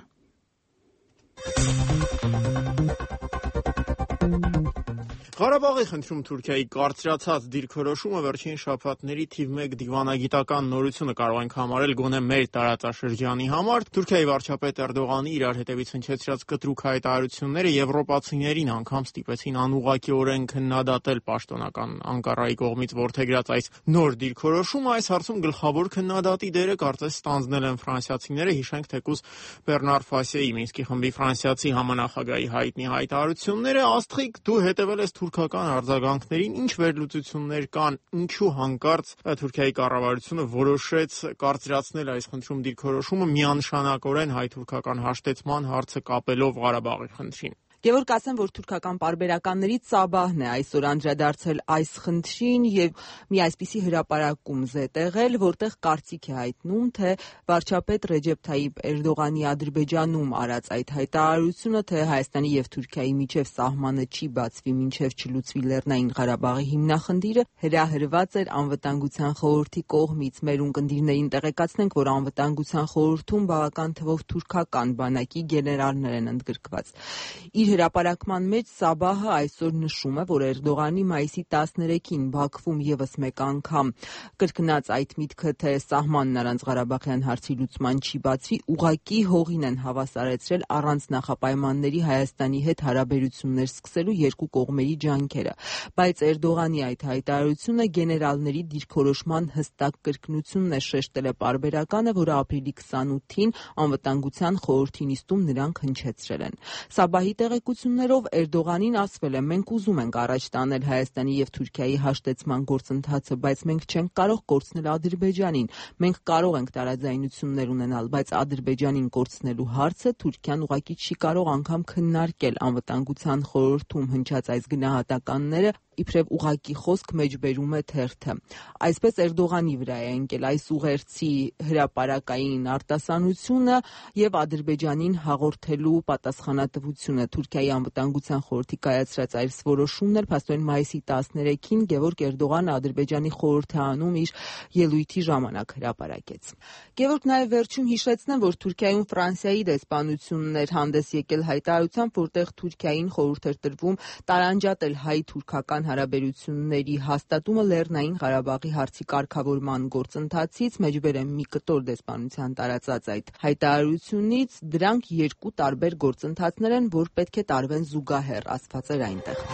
Ղարաբաղի խնդրում Թուրքիայի կարծրացած դիրքորոշումը վերջին շաբաթների թիվ մեկ դիվանագիտական նորությունը կարող ենք համարել գոնե մեր տարածաշրջանի համար։ Թուրքիայի վարչապետ Էրդողանի իրար հետևից հնչեցրած կտրուկ հայտարարությունները եվրոպացիներին անգամ ստիպեցին անուղղակիորեն քննադատել պաշտոնական Անկարայի կողմից որդեգրած այս նոր դիրքորոշումը։ Այս հարցում գլխավոր քննադատի դերը կարծես ստանձնել են ֆրանսիացիները, հիշենք թեկուզ Բեռնար Ֆասիեի Մինսկի խմբի ֆրանսիացի համանախագահի հայտնի հայտարարությունները։ Աստղիկ, դու հետևել ես թուրքական արձագանքներին, ինչ վերլուծություններ կան, ինչու հանկարծ Թուրքիայի կառավարությունը որոշեց կարծրացնել այս խնդրում դիրքորոշումը միանշանակորեն հայ-թուրքական հաշտեցման հարցը կապելով Ղարաբաղի խնդրին։ Գևորգ, ասեմ, որ թուրքական պարբերականներից Սաբահն է այսօր անդրադարձել այս խնդրին եւ մի այսպիսի հրապարակում զետեղել, որտեղ կարծիք է հայտնում, թե վարչապետ Ռեջեփ Թայիպ Էրդողանի Ադրբեջանում արած այդ հայտարարությունը, թե Հայաստանի եւ Թուրքիայի միջև սահմանը չի բացվի մինչեւ չլուծվի Լեռնային Ղարաբաղի հիմնախնդիրը, հրահրված էր Անվտանգության խորհրդի կողմից։ Մեր ունկնդիրներին տեղեկացնենք, որ Անվտանգության խորհրդում բավական թվով թուրքական բանակի գեներալներ են ընդգրկված։ Իր հրապարակման մեջ Սաբահը այսօր նշում է, որ Էրդողանի մայիսի տասներեքին Բաքվում եւս մեկ անգամ կրկնած այդ միտքը, թե սահմանն առանց Ղարաբաղյան հարցի լուծման չի բացվի, ուղղակի հողին են հավասարեցրել առանց նախապայմանների Հայաստանի հետ հարաբերություններ սկսելու երկու կողմերի ջանքերը։ Բայց Էրդողանի այդ հայտարարությունը գեներալների դիրքորոշման հստակ կրկնությունն է, շեշտել է պարբերականը, որը ապրիլի քսանութին Անվտանգության խորհրդի նիստում նրանք հնչեցրել են։ Սաբահի տեղեկություններով Էրդողանին ասվել է. մենք ուզում ենք առաջ տանել Հայաստանի եւ Թուրքիայի հաշտեցման գործընթացը, բայց մենք չենք կարող կորցնել Ադրբեջանին։ Մենք կարող ենք տարաձայնություններ ունենալ, բայց Ադրբեջանին կորցնելու հարցը Թուրքիան ուղղակի չի կարող անգամ քննարկել։ Անվտանգության խորհրդում հնչած այս գնահատականները իբրև ուղղակի խոսք մեջբերում է թերթը։ Այսպես Էրդողանի վրա է ընկել այս ուղերձի հրապարակային արտասանությունը եւ Ադրբեջանին հաղորդելու պատասխանատվությունը։ Թուրքիայի անվտանգության խորհրդի կայացրած այս որոշումն էլ փաստորեն մայիսի տասներեքին Գևորգ Էրդողանը Ադրբեջանի խորհրդանում իր ելույթի ժամանակ հրապարակեց։ Գևորգ, նաեւ վերջում հիշեցնեմ, որ Թուրքիայում Ֆրանսիայի դեսպանությունն էր հանդես եկել հայտարարությամբ, որտեղ Թուրքիային խորհուրդ էր տրվում տարանջատել հայ-թուրքական հարաբերությունների հաստատումը Լեռնային Ղարաբաղի հարցի կարգավորման գործընթացից։ Մեջբերեմ մի կտոր դեսպանության տարածած այդ հայտարարությունից, դրանք երկու տարբեր գործընթացներ են, որ պետք է տարվեն զուգահեռ, ասված էր այնտեղ։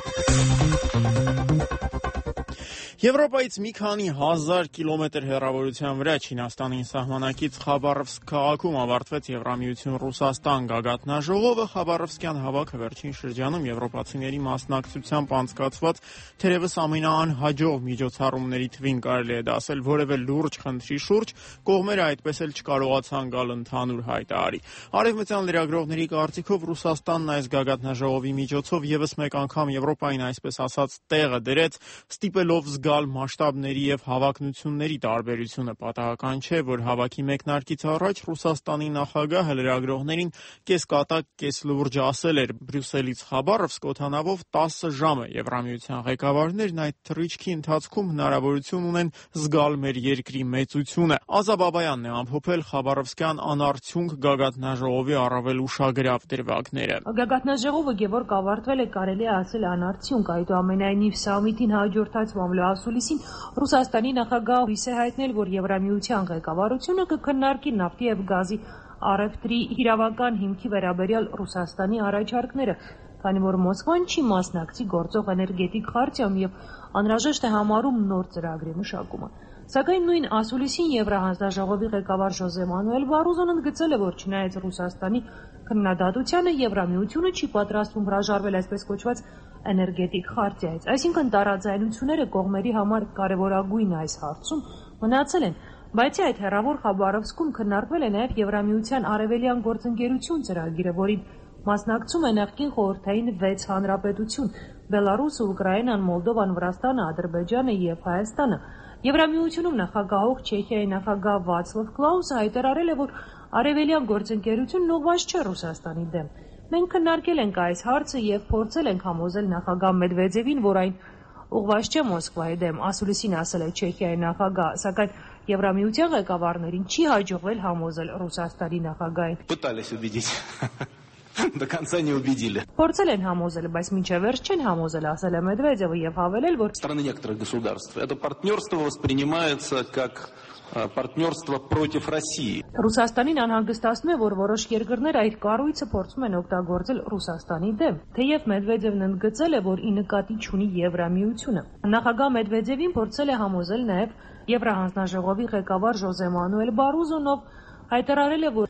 Եվրոպայից մի քանի հազար կիլոմետր հեռավորության վրա Չինաստանին սահմանակից Խաբարովսկ քաղաքում ավարտվեց Եվրամիություն-Ռուսաստան գագաթնաժողովը։ Խաբարովսկյան հավաքը վերջին շրջանում եվրոպացիների մասնակցությամբ անցկացված թերևս ամենաանհաջող միջոցառումների թվին կարելի է դասել որևէ լուրջ խնդրի շուրջ, կողմերը այդպես էլ չկարողացան գալ ընդհանուր հայտարարի։ Արևմտյան լրագրողների կարծիքով Ռուսաստանն այս գագաթնաժողովի միջոցով եւս մեկ անգամ Եվրոպային այսպես ասած տեղը դրեց, ստիպելով զգալ մասշտաբների եւ հավակնությունների տարբերությունը։ Պատահական չէ, որ հավաքի մեկնարկից առաջ Ռուսաստանի նախագահը լրագրողներին կեսկատակ, կեսլուրջ ասել էր. Բրյուսելից Խաբարովսկ օդանավով տասը ժամ է։ Եվրամիության ղեկավարներն այդ թռիչքի ընթացքում հնարավորություն ունեն զգալ մեր երկրի մեծությունը։ Ազաբ Աբայանն է ամփոփել Խաբարովսկյան անարդյունք գագաթնաժողովի առավել ուշագրավ դրվագները։ Գագաթնաժողովը Գևորգ ավարտվել է, կարելի է ասել, անարդյունք, այդուամենայնիվ սամիթին հաջորդած ամլոասուլիսին Ռուսաստանի նախագահը հույս է հայտնել, որ Եվրամիության ղեկավարությունը կքննարկի նավթի եւ գազի առևտրի իրավական հիմքի վերաբերյալ Ռուսաստանի առաջարկները, քանի որ Մոսկվան չի մասնակցի գործող էներգետիկ խարտիայում եւ անհրաժեշտ է համարում նոր ծրագրի մշակումը։ Սակայն նույն ասուլիսին Եվրահանձնաժողովի ղեկավար Ժոզե Մանուել Բարոզոն ընդգծել է, որ չնայած Ռուսաստանի քննադատությանը Եվրամիությունը չի պատրաստվում հրաժարվել այսպես կոչված էներգետիկ խարտիայից, այսինքն տարաձայնությունները կողմերի համար կարևորագույն այս հարցում մնացել են, բացի այդ հեռավոր Խաբարովսկում քննարկվել է նաև Եվրամիության արևելյան գործընկերություն ծրագիրը, որին մասնակցում է նախկին խորհրդային վեց հանրապետություն՝ Բելարուսը, Ուկրաինան, Մոլդովան, Վրաստանը, Ադրբեջանը եւ Հայաստանը։ Եվրամիությունում նախագահող Չեխիայի նախագահ Վացլավ Կլաուսը հայտարարել է, որ արևելյան գործընկերությունն ուղղված չէ Ռուսաստանի դեմ։ Մենք քննարկել ենք այս հարցը եւ փորձել ենք համոզել նախագահ Մեդվեդևին, որ այն ուղղված չէ Մոսկվայի դեմ, ասուլիսին ասել է Չեխիայի նախագահ, սակայն Եվրամիության ղեկավարներին չի հաջողվել համոզել Ռուսաստանի նախագահին։ Пытались убедить. до конца не убедили. Փորձել են համոզել, բայց մինչև վերջ չեն համոզել, ասել է Մեդվեդևը եւ հավելել, որ Страны некоторых государств это партнерство воспринимается как партнерство против России. Ռուսաստանին անհանգստացնում է, որ որոշ երկրներ այդ կառույցը փորձում են օգտագործել Ռուսաստանի դեմ։ Թեև Մեդվեդևն ընդգծել է, որ ի նկատի չունի Եվրամիությունը։ Նախագահ Մեդվեդևին փորձել է համոզել նաև Եվրահանձնաժողովի ղեկավար Ժոզե Մանուել Բարոզոն, ով հայտարարել է, որ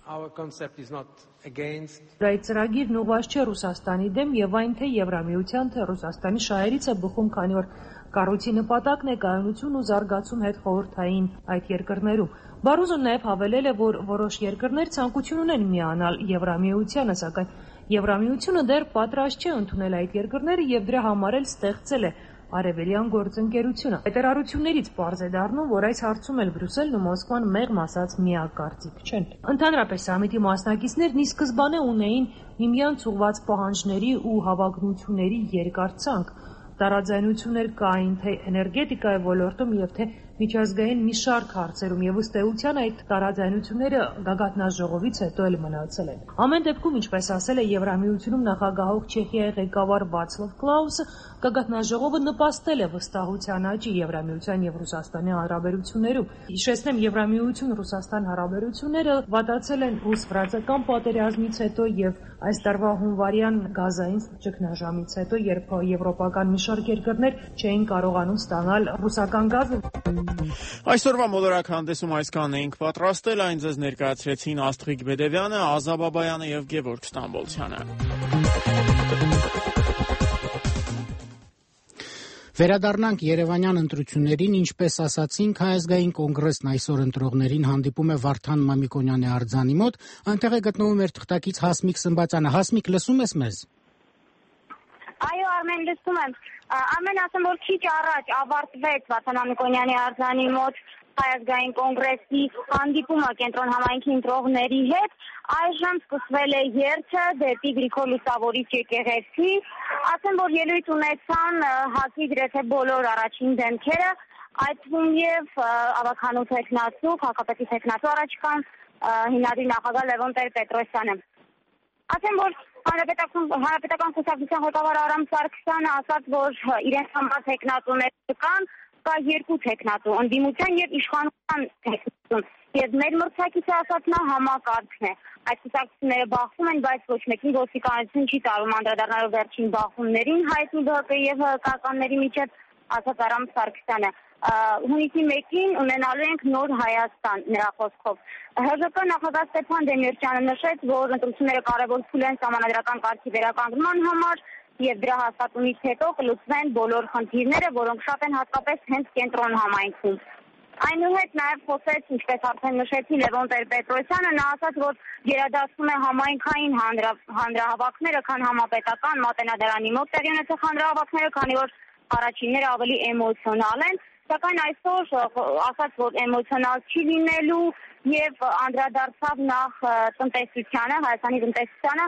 այդ ծրագիրն ուղղված չէ Ռուսաստանի դեմ եւ այն թե Եվրամիության, թե Ռուսաստանի շահերից է բխում, քանի որ կառույցի նպատակն է կայունություն ու զարգացում հետ խորհրդային այդ երկրներում։ Բարոզոն նաև հավելել է, որ որոշ երկրներ ցանկություն ունեն միանալ Եվրամիությանը, սակայն Եվրամիությունը դեռ պատրաստ չէ ընդունել այդ երկրները եւ դրա համար էլ ստեղծել է Արևելյան գործընկերությունը։ Հայտարարություններից պարզ է դառնում, որ այս հարցում էլ Բրյուսելն ու Մոսկվան մեղմ ասած միակարծիք չեն։ Ընդհանրապես սամիտի մասնակիցներն ի սկզբանե ունեին միմյանց ուղղված պահանջների ու հավակնությունների երկար ցանկ։ Տարաձայնություններ կային թե էներգետիկայի ոլորտում եւ թե միջազգային մի շարք հարցերում եւ ըստ էության այդ տարաձայնությունները գագաթնաժողովից հետո էլ մնացել են։ Ամեն դեպքում, ինչպես ասել է Եվրամիությունում նախագահող Չեխիայի ղեկավար Վացլավ Կլաուսը, գագաթնաժողովը նպաստել է վստահության աճի Եվրամիության եւ Ռուսաստանի հարաբերություններում։ Հիշեցնեմ, Եվրամիություն-Ռուսաստան հարաբերությունները վատացել են ռուս-ֆրանսիական պատերազմից հետո եւ այս տարվա հունվարյան գազային ճգնաժամից հետո, երբ եվրոպական մի շարք երկրներ չէին կարողանում ստանալ ռուսական գազը։ Այսօրվա մոլորակ հանդեսում այսքանն էինք պատրաստել, այն ձեզ ներկայացրեցին Աստղիկ Բեդևյանը, Ազա Բաբայանը եւ Գևորգ Ստամբոլցյանը։ Վերադառնանք Երևանյան ընտրություններին, ինչպես ասացինք, Հայազգային կոնգրեսն այսօր ընտրողներին հանդիպում է Վարդան Մամիկոնյանի արձանի մոտ, այնտեղ է գտնվում մեր թղթակից Հասմիկ Սմբացյանը։ Հասմիկ, լսում ես մեզ։ Այո, Արմեն, լսում եմ։ Արմեն, ասեմ, որ քիչ առաջ ավարտվեց Վարդան Մամիկոնյանի արձանի մոտ Հայազգային կոնգրեսի հանդիպումը կենտրոն համայնքի ընտրողների հետ, այժմ սկսվել է երթը դեպի Գրիգոր Լուսավորիչ եկեղեցի։ Ասեմ, որ ելույթ ունեցան ՀԱԿ-ի գրեթե բոլոր առաջին դեմքերը, այդ թվում եւ ավականու տեխնացու, քաղաքապետի տեխնացու առաջկան հիմնադիր նախագահ Լևոն Տեր-Պետրոսյանը։ Ասեմ, որ Հանրապետական կուսակցության ղեկավար Արամ Սարգսյանը ասաց, որ իրենց համար տեխնատուներ կան, կա երկու տեխնատու, ընդդիմության եւ իշխանության տեխնատուն։ Եվ մեր մրցակիցը ասած նա համակարգն է։ Այդ կուսակցությունները բախվում են, բայց ոչ մեկին ոստիկանություն չի տարում անդրադառնալով վերջին բախումներին հայտնի ԲՀԿ եւ ՀԿ-ականների միջեւ, ասաց Արամ Սարգսյանը։ Հունիսի մեկին ունենալու ենք նոր Հայաստան, նրա խոսքով։ ՀՀԿ նախագահ Ստեփան Դեմիրճյանը նշեց, որ ընտրությունները կարևոր փուլ են սահմանադրական կարգի վերականգնման համար եւ դրա հաստատումից հետո կլուծվեն բոլոր խնդիրները, որոնք շատ են հատկապես հենց կենտրոն համայնքում։ Այնուհետ նաև խոսեց, ինչպես արդեն նշեցի, Լևոն Տեր-Պետրոսյանը, նա ասաց, որ գերադասում է համայնքային հանրահավաքները, քան համապետական Մատենադարանի մոտ տեղի ունեցող հանրահավաքները, քանի որ առաջինները ավելի էմոցիոնալ են, սակայն այսօր ասաց, որ էմոցիոնալ չի լինելու եւ անդրադարձավ նախ տնտեսությանը, Հայաստանի տնտեսությանը,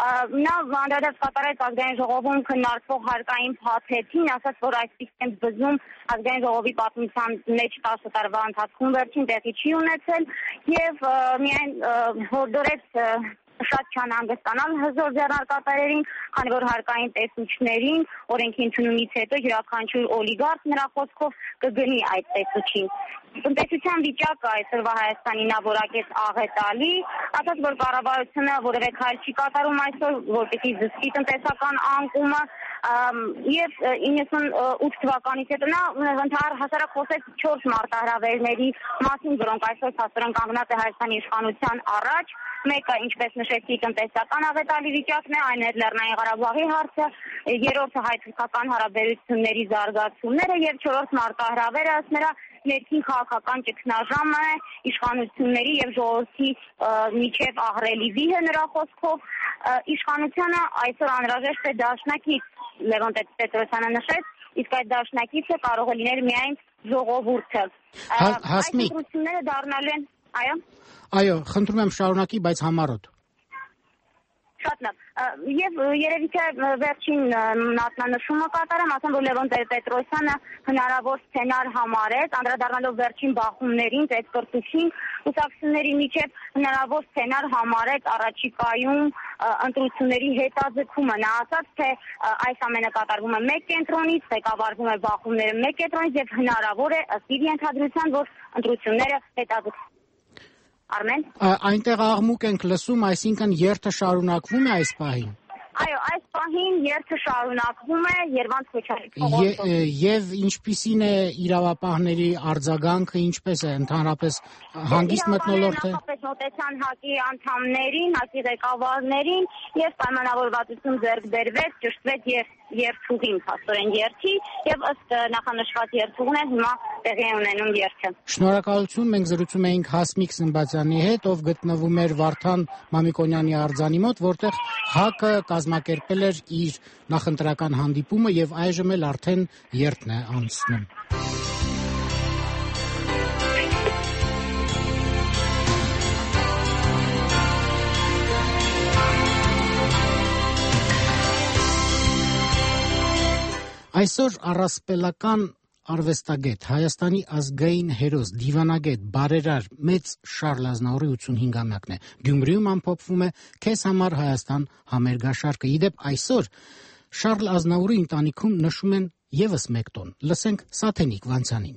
նա անդրադարձ կատարեց ազգային ժողովում քննարկվող հարկային փաթեթին, ասաց, որ այսպիսի են բզում ազգային ժողովի պատմության մեջ տասը տարվա ընթացքում վերջին տեղի չի ունեցել եւ միայն հորդորեց շատ չանհանգստանալ հզոր ձեռնարկատերերին, քանի որ հարկային տեսուչներին օրենքի ընդունումից հետո յուրաքանչյուր օլիգարխ նրա խոսքով կգնի այդ տեսուչին։ Տնտեսության վիճակը այսօրվա Հայաստանի նա որակեց աղետալի, ասաց, որ կառավարությունը որևէ քայլ չի կատարում այսօր, որպեսզի զսպի տնտեսական անկումը եւ իննսունութ թվականից հետո նա ընդհանուր հասարակ խոսեց չորս մարտահրավերների մասին, որոնք այսօր հասարակ կանգնած է Հայաստանի իշխանության առաջ։ Մեկը, ինչպես նշեցի, տնտեսական աղետալի վիճակն է, այն է Լեռնային Ղարաբաղի հարցը, երրորդը հայ-թուրքական հարաբերությունների զարգացումները եւ չորրորդ մարտահրավերը ըստ նրա ներքին քաղաքական ճգնաժամը է, իշխանությունների եւ ժողովրդի միջև ահռելի վիհը նրա խոսքով, իշխանությանը այսօր անհրաժեշտ է դաշնակից, Լևոն Տեր-Պետրոսյանը նշեց, իսկ այդ դաշնակիցը կարող է լինել միայն ժողովուրդը։ Այս ընտրությունները դառնալու են, այո։ Այո, խնդրում եմ շարունակի, բայց համառոտ։ Շատ լավ։ Եվ երևի թե վերջին մատնանշումը կատարեմ, ասեմ, որ Լևոն Տեր-Պետրոսյանը հնարավոր սցենար համարեց, անդրադառնալով վերջին բախումներին, ծեծկրտուշին, կուսակցությունների միջև հնարավոր սցենար համարեց առաջիկայում ընտրությունների հետաձգումը։ Նա ասաց, թե այս ամենը կատարվում է մեկ կենտրոնից, ղեկավարվում է բախումները մեկ կենտրոնից եւ հնարավոր է ըստ իր ենթադրության, որ ընտրությունները հետաձգվեն։ Արմեն։ Այնտեղ աղմուկ ենք լսում, այսինքն երթը շարունակվում է այս պահին։ Այո, այս պահին երթը շարունակվում է Երվանդ Քոչարյանի փողոցով։ Եվ ինչպիսին է իրավապահների արձագանքը, ինչպես է ընդհանրապես հանգիստ մթնոլորտ է։ Նախապես մոտեցան ՀԱԿ-ի անդամներին, ՀԱԿ-ի ղեկավարներին եւ պայմանավորվածություն ձեռք բերվեց, ճշտվեց եւ երթուղին, փաստորեն երթի եւ ըստ նախանշված երթուղն հիմա տեղի է ունենում երթը։ Շնորհակալություն, մենք զրուցում էինք Հասմիկ Սմբատյանի հետ, ով գտնվում էր Վարդան Մամիկոնյանի արձանի մոտ, որտեղ ՀԱԿ-ը կազմակերպել էր իր նախընտրական հանդիպումը եւ այժմ էլ արդեն երթն է անցնում։ Այսօր առասպելական արվեստագետ, Հայաստանի ազգային հերոս, դիվանագետ, բարերար, մեծ Շարլ Ազնավուրի ութսունհինգամյակն է։ Գյումրիում ամփոփվում է «Քեզ համար Հայաստան» համերգաշարքը։ Իդեպ այսօր Շարլ Ազնավուրի ընտանիքում նշում են եւս մեկ տոն։ Լսենք Սաթենիկ Վանցյանին։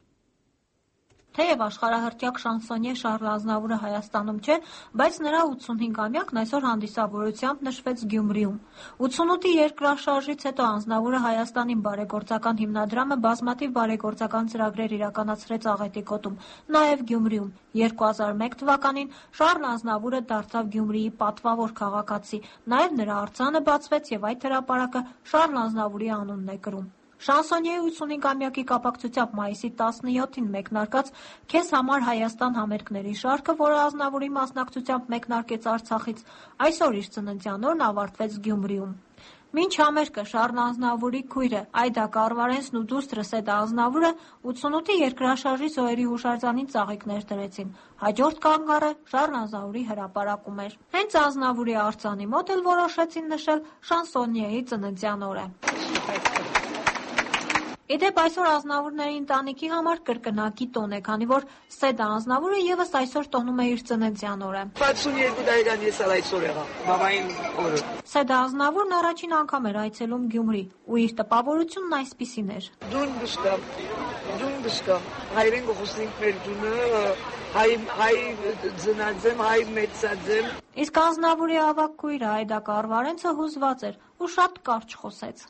Թեև աշխարհահռչակ շանսոնյե Շարլ Ազնավուրը Հայաստանում չէ, բայց նրա ութսունհինգամյակն այսօր հանդիսավորությամբ նշվեց Գյումրիում։ ութսունութի երկրաշարժից հետո Ազնավուրը Հայաստանին բարեգործական հիմնադրամը բազմաթիվ բարեգործական ծրագրեր իրականացրեց Աղետիկոտում, նաև Գյումրիում։ երկու հազար մեկ թվականին Շարլ Ազնավուրը դարձավ Գյումրիի պատվավոր քաղաքացի, նաև նրա արձանը բացվեց եւ այդ հրապարակը Շարլ Ազնավուրի անունն է կրում։ Շանսոնյեի ութսունհինգամյակի կապակցությամբ մայիսի տասնյոթին մեկնարկած «Քեզ համար Հայաստան» համերգների շարքը, որը Ազնավուրի մասնակցությամբ մեկնարկեց Արցախից, այսօր իր ծննդյան օրն ավարտվեց Գյումրիում։ Մինչ համերգը Շարլ Ազնավուրի քույրը Այդա Կարվարենցն ու դուստրը Սեդա Ազնավուրը ութսունութի երկրաշարժի զոհերի հուշարձանին ծաղիկներ դրեցին։ Հաջորդ կանգառը Շարլ Ազնավուրի հրապարակում էր։ Հենց Ազնավուրի արձանի մոտ էլ որոշեցին նշել շանսոնյեի ծննդյան օրը։ Իդեպ այսօր Ազնավուրների ընտանիքի համար կրկնակի տոն է, քանի որ Սեդա Ազնավուրը եւս այսօր տոնում է իր ծննդյան օրը։ վաթսունյոյ տարեկան ես էլ այսօր եղա, բաբային օրը։ Սեդա Ազնավուրն առաջին անգամ էր այցելում Գյումրի, ու իր տպավորությունն այսպիսին էր։ Դուն բշկա, դուն բշկա, հայրեն գողոսնինք մեր դունը, հայ հայ ծնածեմ, հայ մեծածեմ։ Իսկ Ազնավուրի ավագ քույրը Այդա Կարվարենցը հուզված էր ու շատ կարճ խոսեց։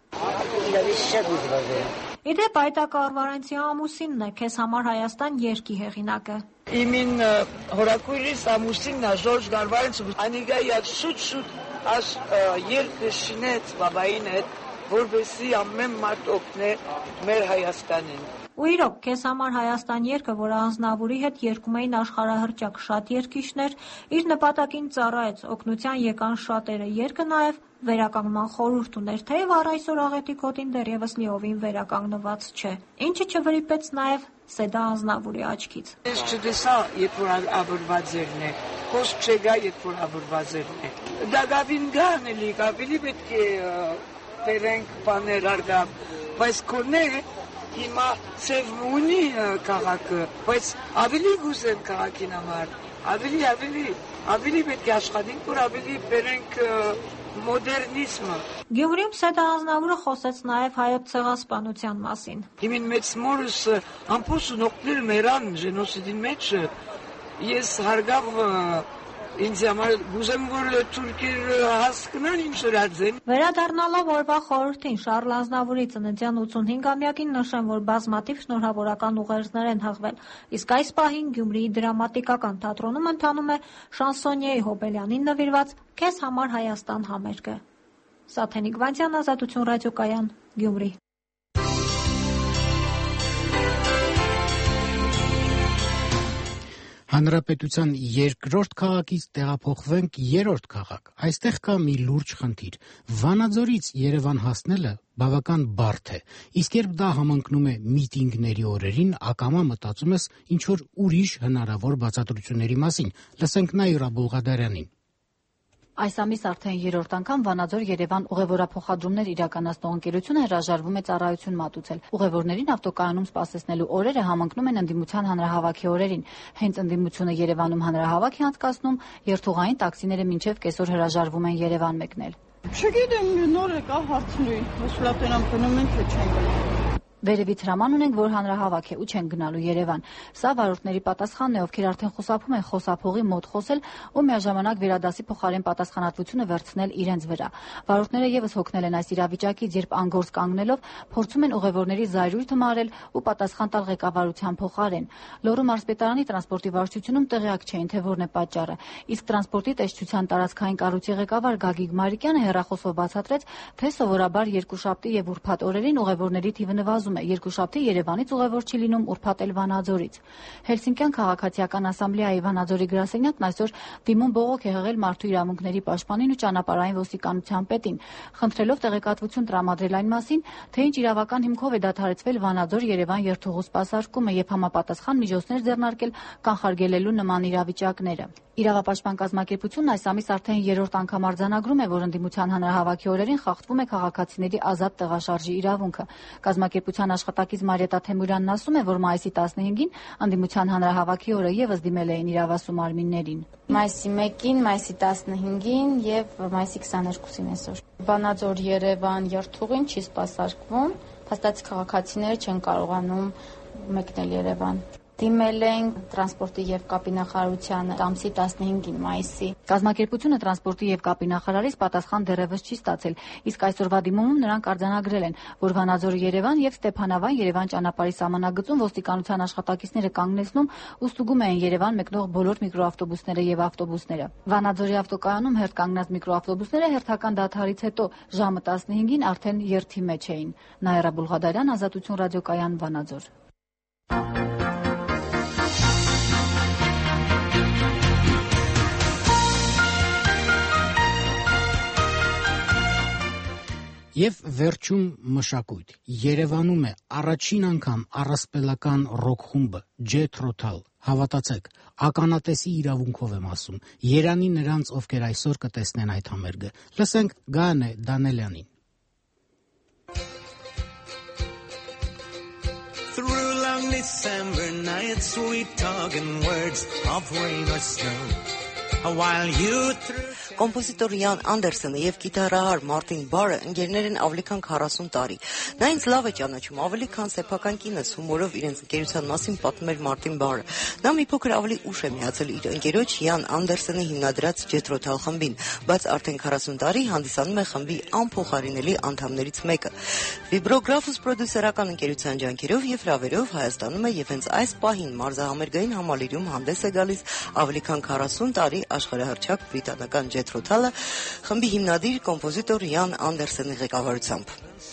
Իդեպ Այդա Կարվարենցի ամուսինն է «Քեզ համար Հայաստան» երգի հեղինակը։ Իմին հորակույրիս ամուսինն է Ժորժ Կարվարենցը, անիգա եւ շուտ-շուտ աշ երգը շինեց բաբային հետ, որովհետեւ ամեն մարդ օգնե մեր Հայաստանին։ Ու իրոք, «Քեզ համար Հայաստան» երգը, որը Ազնավուրի հետ երգում էին աշխարհահռչակ շատ երգիչներ, իր նպատակին ծառայեց, օգնության եկան շատերը։ Երգը նաև վերականգնման խորհուրդ ուներ, թեև առ այսօր Աղետիկոտին դեռևս լիովին վերականգնված չէ, ինչը չվրիպեց նաև Սեդա Ազնավուրի աչքից։ Ես չտեսա, երբ որ ավրվածերն է, խոսք չգա, երբ որ ավրվածերն է։ Դա գավին գան էլի, ավելի պետք է բերենք բաներ արգա, բայց կոնե հիմա ծև ունի քաղաքը, բայց ավելի գուզեմ քաղաքին համար, ավելի, ավելի, ավելի պետք է աշխատենք, որ ավելի բերենք մոդեռնիզմը։ Գյումրիում Սեդա Ազնավուրը խոսեց նաև հայոց ցեղասպանության մասին։ Իմին մեծ մորս ամփոփ նոկներ մերան ժենոսիդի մեջ ես հարգավ ինձ համար գուզեմ որ թուրքեր հասկանան ինչ ռադեն։ Վերադառնալով օրվա խորհրդին Շարլ Ազնավուրի ծննդյան ութսունհինգամյակին նշեմ, որ բազմաթիվ շնորհավորական ուղերձներ են հղվել, իսկ այս պահին Գյումրիի դրամատիկական թատրոնում ընթանում է Շանսոնյեի Հոբելյանին նվիրված «Քեզ համար Հայաստան» համերգը։ Սաթենիկ Վանցյան, Ազատություն ռադիոկայան, Գյումրի։ Հանրապետության երկրորդ քաղաքից տեղափոխվենք երրորդ քաղաք։ Այստեղ կա մի լուրջ խնդիր։ Վանաձորից Երևան հասնելը բավական բարդ է, իսկ երբ դա համընկնում է միտինգների օրերին, ակամա մտածում ես ինչ-որ ուրիշ հնարավոր բացատրությունների մասին։ Լսենք Նաիրա Բուլղադարյանին։ Այս ամիս արդեն երրորդ անգամ Վանաձոր-Երևան ուղևորափոխադրումներ իրականացնող ընկերությունը հրաժարվում է ծառայություն մատուցել։ Ուղևորներին ավտոկայանում սպասեցնելու օրերը համընկնում են ընդդիմության հանրահավաքի օրերին։ Հենց ընդդիմությունը Երևանում հանրահավաք է անցկացնում, երթուղային տաքսիները մինչև կեսօր հրաժարվում են Երևան մեկնել։ Չգիտեմ, նոր եկա հարցնի, հուսլատենամ գնում են, թե չեն գնում։ Վերևից հրաման ունենք, որ հանրահավաք է ու չեն գնալու Երևան։ Սա վարորդների պատասխանն է, ովքեր արդեն խուսափում են խոսափողի մոտ խոսել ու միաժամանակ վերադասի փոխարեն պատասխանատվությունը վերցնել իրենց վրա։ Վարորդները եւս հոգնել են այս իրավիճակից, երբ անգործ կանգնելով փորձում են ուղևորների զայրույթը մարել ու պատասխան տալ ղեկավարության փոխարեն։ Լոռու մարզպետարանի տրանսպորտի վարչությունում տեղյակ չէին, թե որն է պատճառը։ Իսկ տրանսպորտի տեսչության տարածքային կառույցի ղեկավար Գագիկ Մարիկյանը հեռախոսով բացատրեց, թե սովորաբար երկուշաբթի եւ ուրբաթ օրերին ուղևորների թիվը նվազում է, երկուշաբթի Երևանից ուղևոր չի լինում, ուրբաթ էլ Վանաձորից։ Հելսինկյան քաղաքացիական ասամբլեայի Վանաձորի գրասենյակն այսօր դիմում բողոք է հղել մարդու իրավունքների պաշտպանին ու ճանապարհային ոստիկանության պետին, խնդրելով տեղեկատվություն տրամադրել այն մասին, թե ինչ իրավական հիմքով է դադարեցվել Վանաձոր-Երևան երթուղու սպասարկումը եւ համապատասխան միջոցներ ձեռնարկել կանխարգելելու նման իրավիճակները։ Իրավապաշտպան կազմակերպությունն այս ամիս արդեն երրորդ անգամ արձանագրում է, որ ընդդիմության հանրահավաքի օրերին խախտվում է քաղաքացիների ազատ տեղաշարժի իրավունքը։ Կազմակերպության աշխատակից Մարիետա Թեմուրյանն ասում է, որ մայիսի տասնհինգին ընդդիմության հանրահավաքի օրը եւս դիմել էին իրավասու մարմիններին։ Մայիսի մեկին, մայիսի տասնհինգին եւ մայիսի քսաներկուսին այսօր։ Վանաձոր-Երևան երթուղին չի սպասարկվում, փաստացի քաղաքացիները չեն կարողանում մեկնել Երևան։ Դիմել ենք տրանսպորտի եւ կապի նախարարությանը ամսի տասնհինգին մայիսի։ Կազմակերպությունը տրանսպորտի եւ կապի նախարարից պատասխան դեռևս չի ստացել, իսկ այսօրվա դիմումում նրանք արձանագրել են, որ Վանաձոր-Երևան եւ Ստեփանավան-Երևան ճանապարհի սահմանագծում ոստիկանության աշխատակիցները կանգնեցնում ու ստուգում էին Երևան մեկնող բոլոր միկրոավտոբուսները եւ ավտոբուսները։ Վանաձորի ավտոկայանում հերթ կանգնած միկրոավտոբուսները հերթական դադարից հետո ժամը տասնհինգին արդեն երթի մեջ էին։ Նաիրա Բուլղադարյան, Ազատություն ռադիոկայան, Վանաձոր։ Եվ վերջում մշակույթ։ Երևանում է առաջին անգամ առասպելական ռոք խումբը Jethro Tull։ Հավատացեք, ականատեսի իրավունքով եմ ասում։ Երանի նրանց, ովքեր այսօր կտեսնեն այդ համերգը։ Լսենք Գայանե Դանելյանին։ Through long December nights we talking words of rain or snow. While you through Կոմպոզիտոր Յան Անդերսոնը եւ գիտարահար Մարտին Բարը ընկերներ են ավելի քան քառասուն տարի։ Նա ինձ լավ է ճանաչում, ավելի քան սեփական կինս, հումորով իրենց ընկերության մասին պատմում էր Մարտին Բարը։ Նա մի փոքր ավելի ուշ է միացել իր ընկերոջ Յան Անդերսոնի հիմնադրած Jethro Tull խմբին, բայց արդեն քառասուն տարի հանդիսանում է խմբի անփոխարինելի անդամներից մեկը։ Վիբրոգրաֆուս պրոդյուսերական ընկերության ջանքերով եւ հրավերով Հայաստանում է եւ հենց այս պահին մարզահամերգային համալիրում հանդես է գալիս ավելի քան քառասուն տարի աշխարհահռչակ բրիտանական Jethro Tull-ը խմբի հիմնադիր կոմպոզիտոր Յան Անդերսոնի ղեկավարությամբ։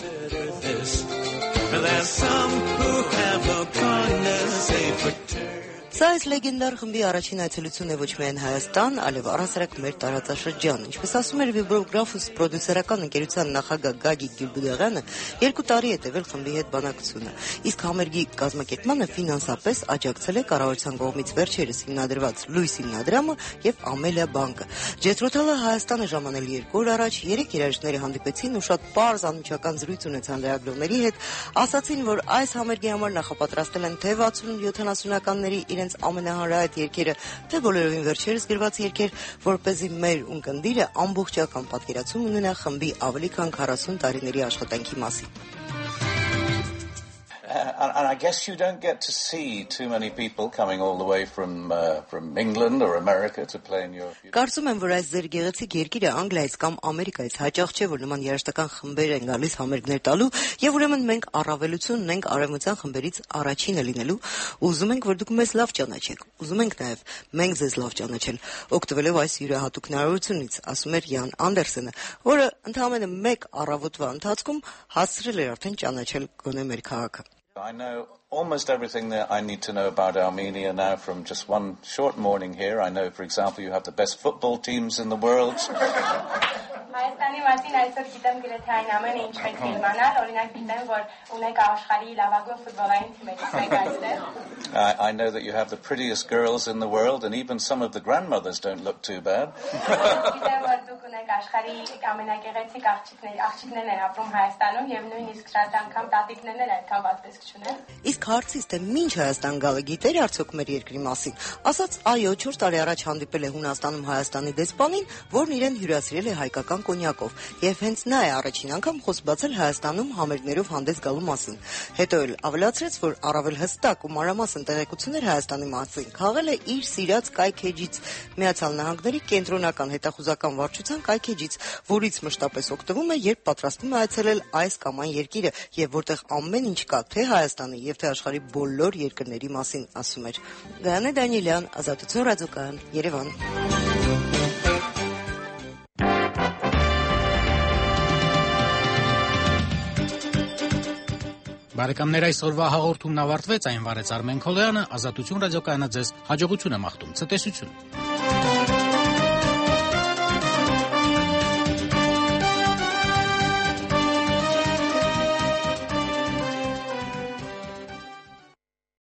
Սա այս լեգենդար խմբի առաջին այցելությունն է ոչ միայն Հայաստան, այլև առհասարակ մեր տարածաշրջան։ Ինչպես ասում էր Վիբրոգրաֆուս պրոդյուսերական ընկերության նախագահ Գագիկ Գյուլբուդեղյանը, երկու տարի է տևել խմբի հետ բանակցությունը, իսկ համերգի կազմակերպմանը ֆինանսապես աջակցել է կառավարության կողմից վերջերս հիմնադրված Լույս հիմնադրամը եւ Ամելիա բանկը։ Jethro Tull-ը Հայաստան է ժամանել երկու օր առաջ, երեք երաժիշտները հանդիպեցին ու շատ պարզ անմիջական զրույց ունեցան լրագրողների հետ, ասացին, որ այս համերգի համար նախապատրաստել են թե վաթսուն-յոթանասունականների իրենց ամենահանրահայտ երգերը, թե բոլորովին վերջերս գրված երգեր, որպեսզի մեր ունկնդիրը ամբողջական պատկերացում ունենա խմբի ավելի քան քառասուն տարիների աշխատանքի մասին։ And, and I guess you don't get to see too many people coming all the way from uh, from England or America to play in your. Կարծում եմ, որ այս ձեր գեղեցիկ երկիրը Անգլիայից կամ Ամերիկայից հաճախ չէ, որ նման երաժշտական խմբեր են գալիս համերգներ տալու, եւ ուրեմն մենք առավելություն ունենք արևմտյան խմբերից առաջինը լինելու, ուզում ենք, որ դուք մեզ լավ ճանաչեք։ Ուզում ենք նաեւ մենք ձեզ լավ ճանաչել, օգտվելով այս յուրահատուկ հնարավորությունից, ասում էր Յան Անդերսոնը, որը ընդհանրապես մեկ առավոտվա ընթացքում հասցրել էր արդեն ճանաչել գոնե մեր քաղաքը։ I know almost everything that I need to know about Armenia now from just one short morning here. I know, for example, you have the best football teams in the world. Հայաստանի մասին այսօր գիտեմ գրեթե այն ամենը, ինչ պետք է իմանալ, օրինակ գիտեմ, որ ունեք աշխարհի լավագույն ֆուտբոլային թիմերից մեկը այստեղ։ I know that you have the prettiest girls in the world, and even some of the grandmothers don't look too bad. Գիտեմ, որ դուք աշխարհի ամենագեղեցիկ աղջիկներ աղջիկներն են ապրում Հայաստանում եւ նույնիսկ շատ անգամ տատիկներն էլ այդքան վատ տեսք չունեն։ Իսկ հարցից թե ինչ Հայաստան գալը գիտեր արդյոք մեր երկրի մասին, ասաց այո, չորս տարի առաջ հանդիպել է Հունաստանում Հայաստանի դեսպանին, որն իրեն հյուրասիրել է հայկական կոնյակով, եւ հենց նա է առաջին անգամ խոս բացել Հայաստանում համերգներով հանդես գալու մասին։ Հետո էլ ավելացրեց, որ առավել հստակ ու մանրամասն տեղեկություններ Հայաստանի մասին քաղել է իր սիրած կայքեջից, Միացյալ Նահանգների կենտրոնական հետախուզական վարչության կայքեջից, որից մշտապես օգտվում է, երբ պատրաստվում է այցելել այս կամ այն երկիրը, եւ որտեղ ամեն ինչ կա թե Հայաստանի եւ թե աշխարհի բոլոր երկրների մասին, ասում էր։ Գայանե Դանիելյան, Ազատություն ռադիոկայան, Երևան։ Բարեկամներ, այսօրվա հաղորդումն ավարտվեց, այն վարեց Արմեն Քոլյանը, Ազատություն ռադիոկայանը ձեզ հաջողություն է մաղթում, ցտեսություն։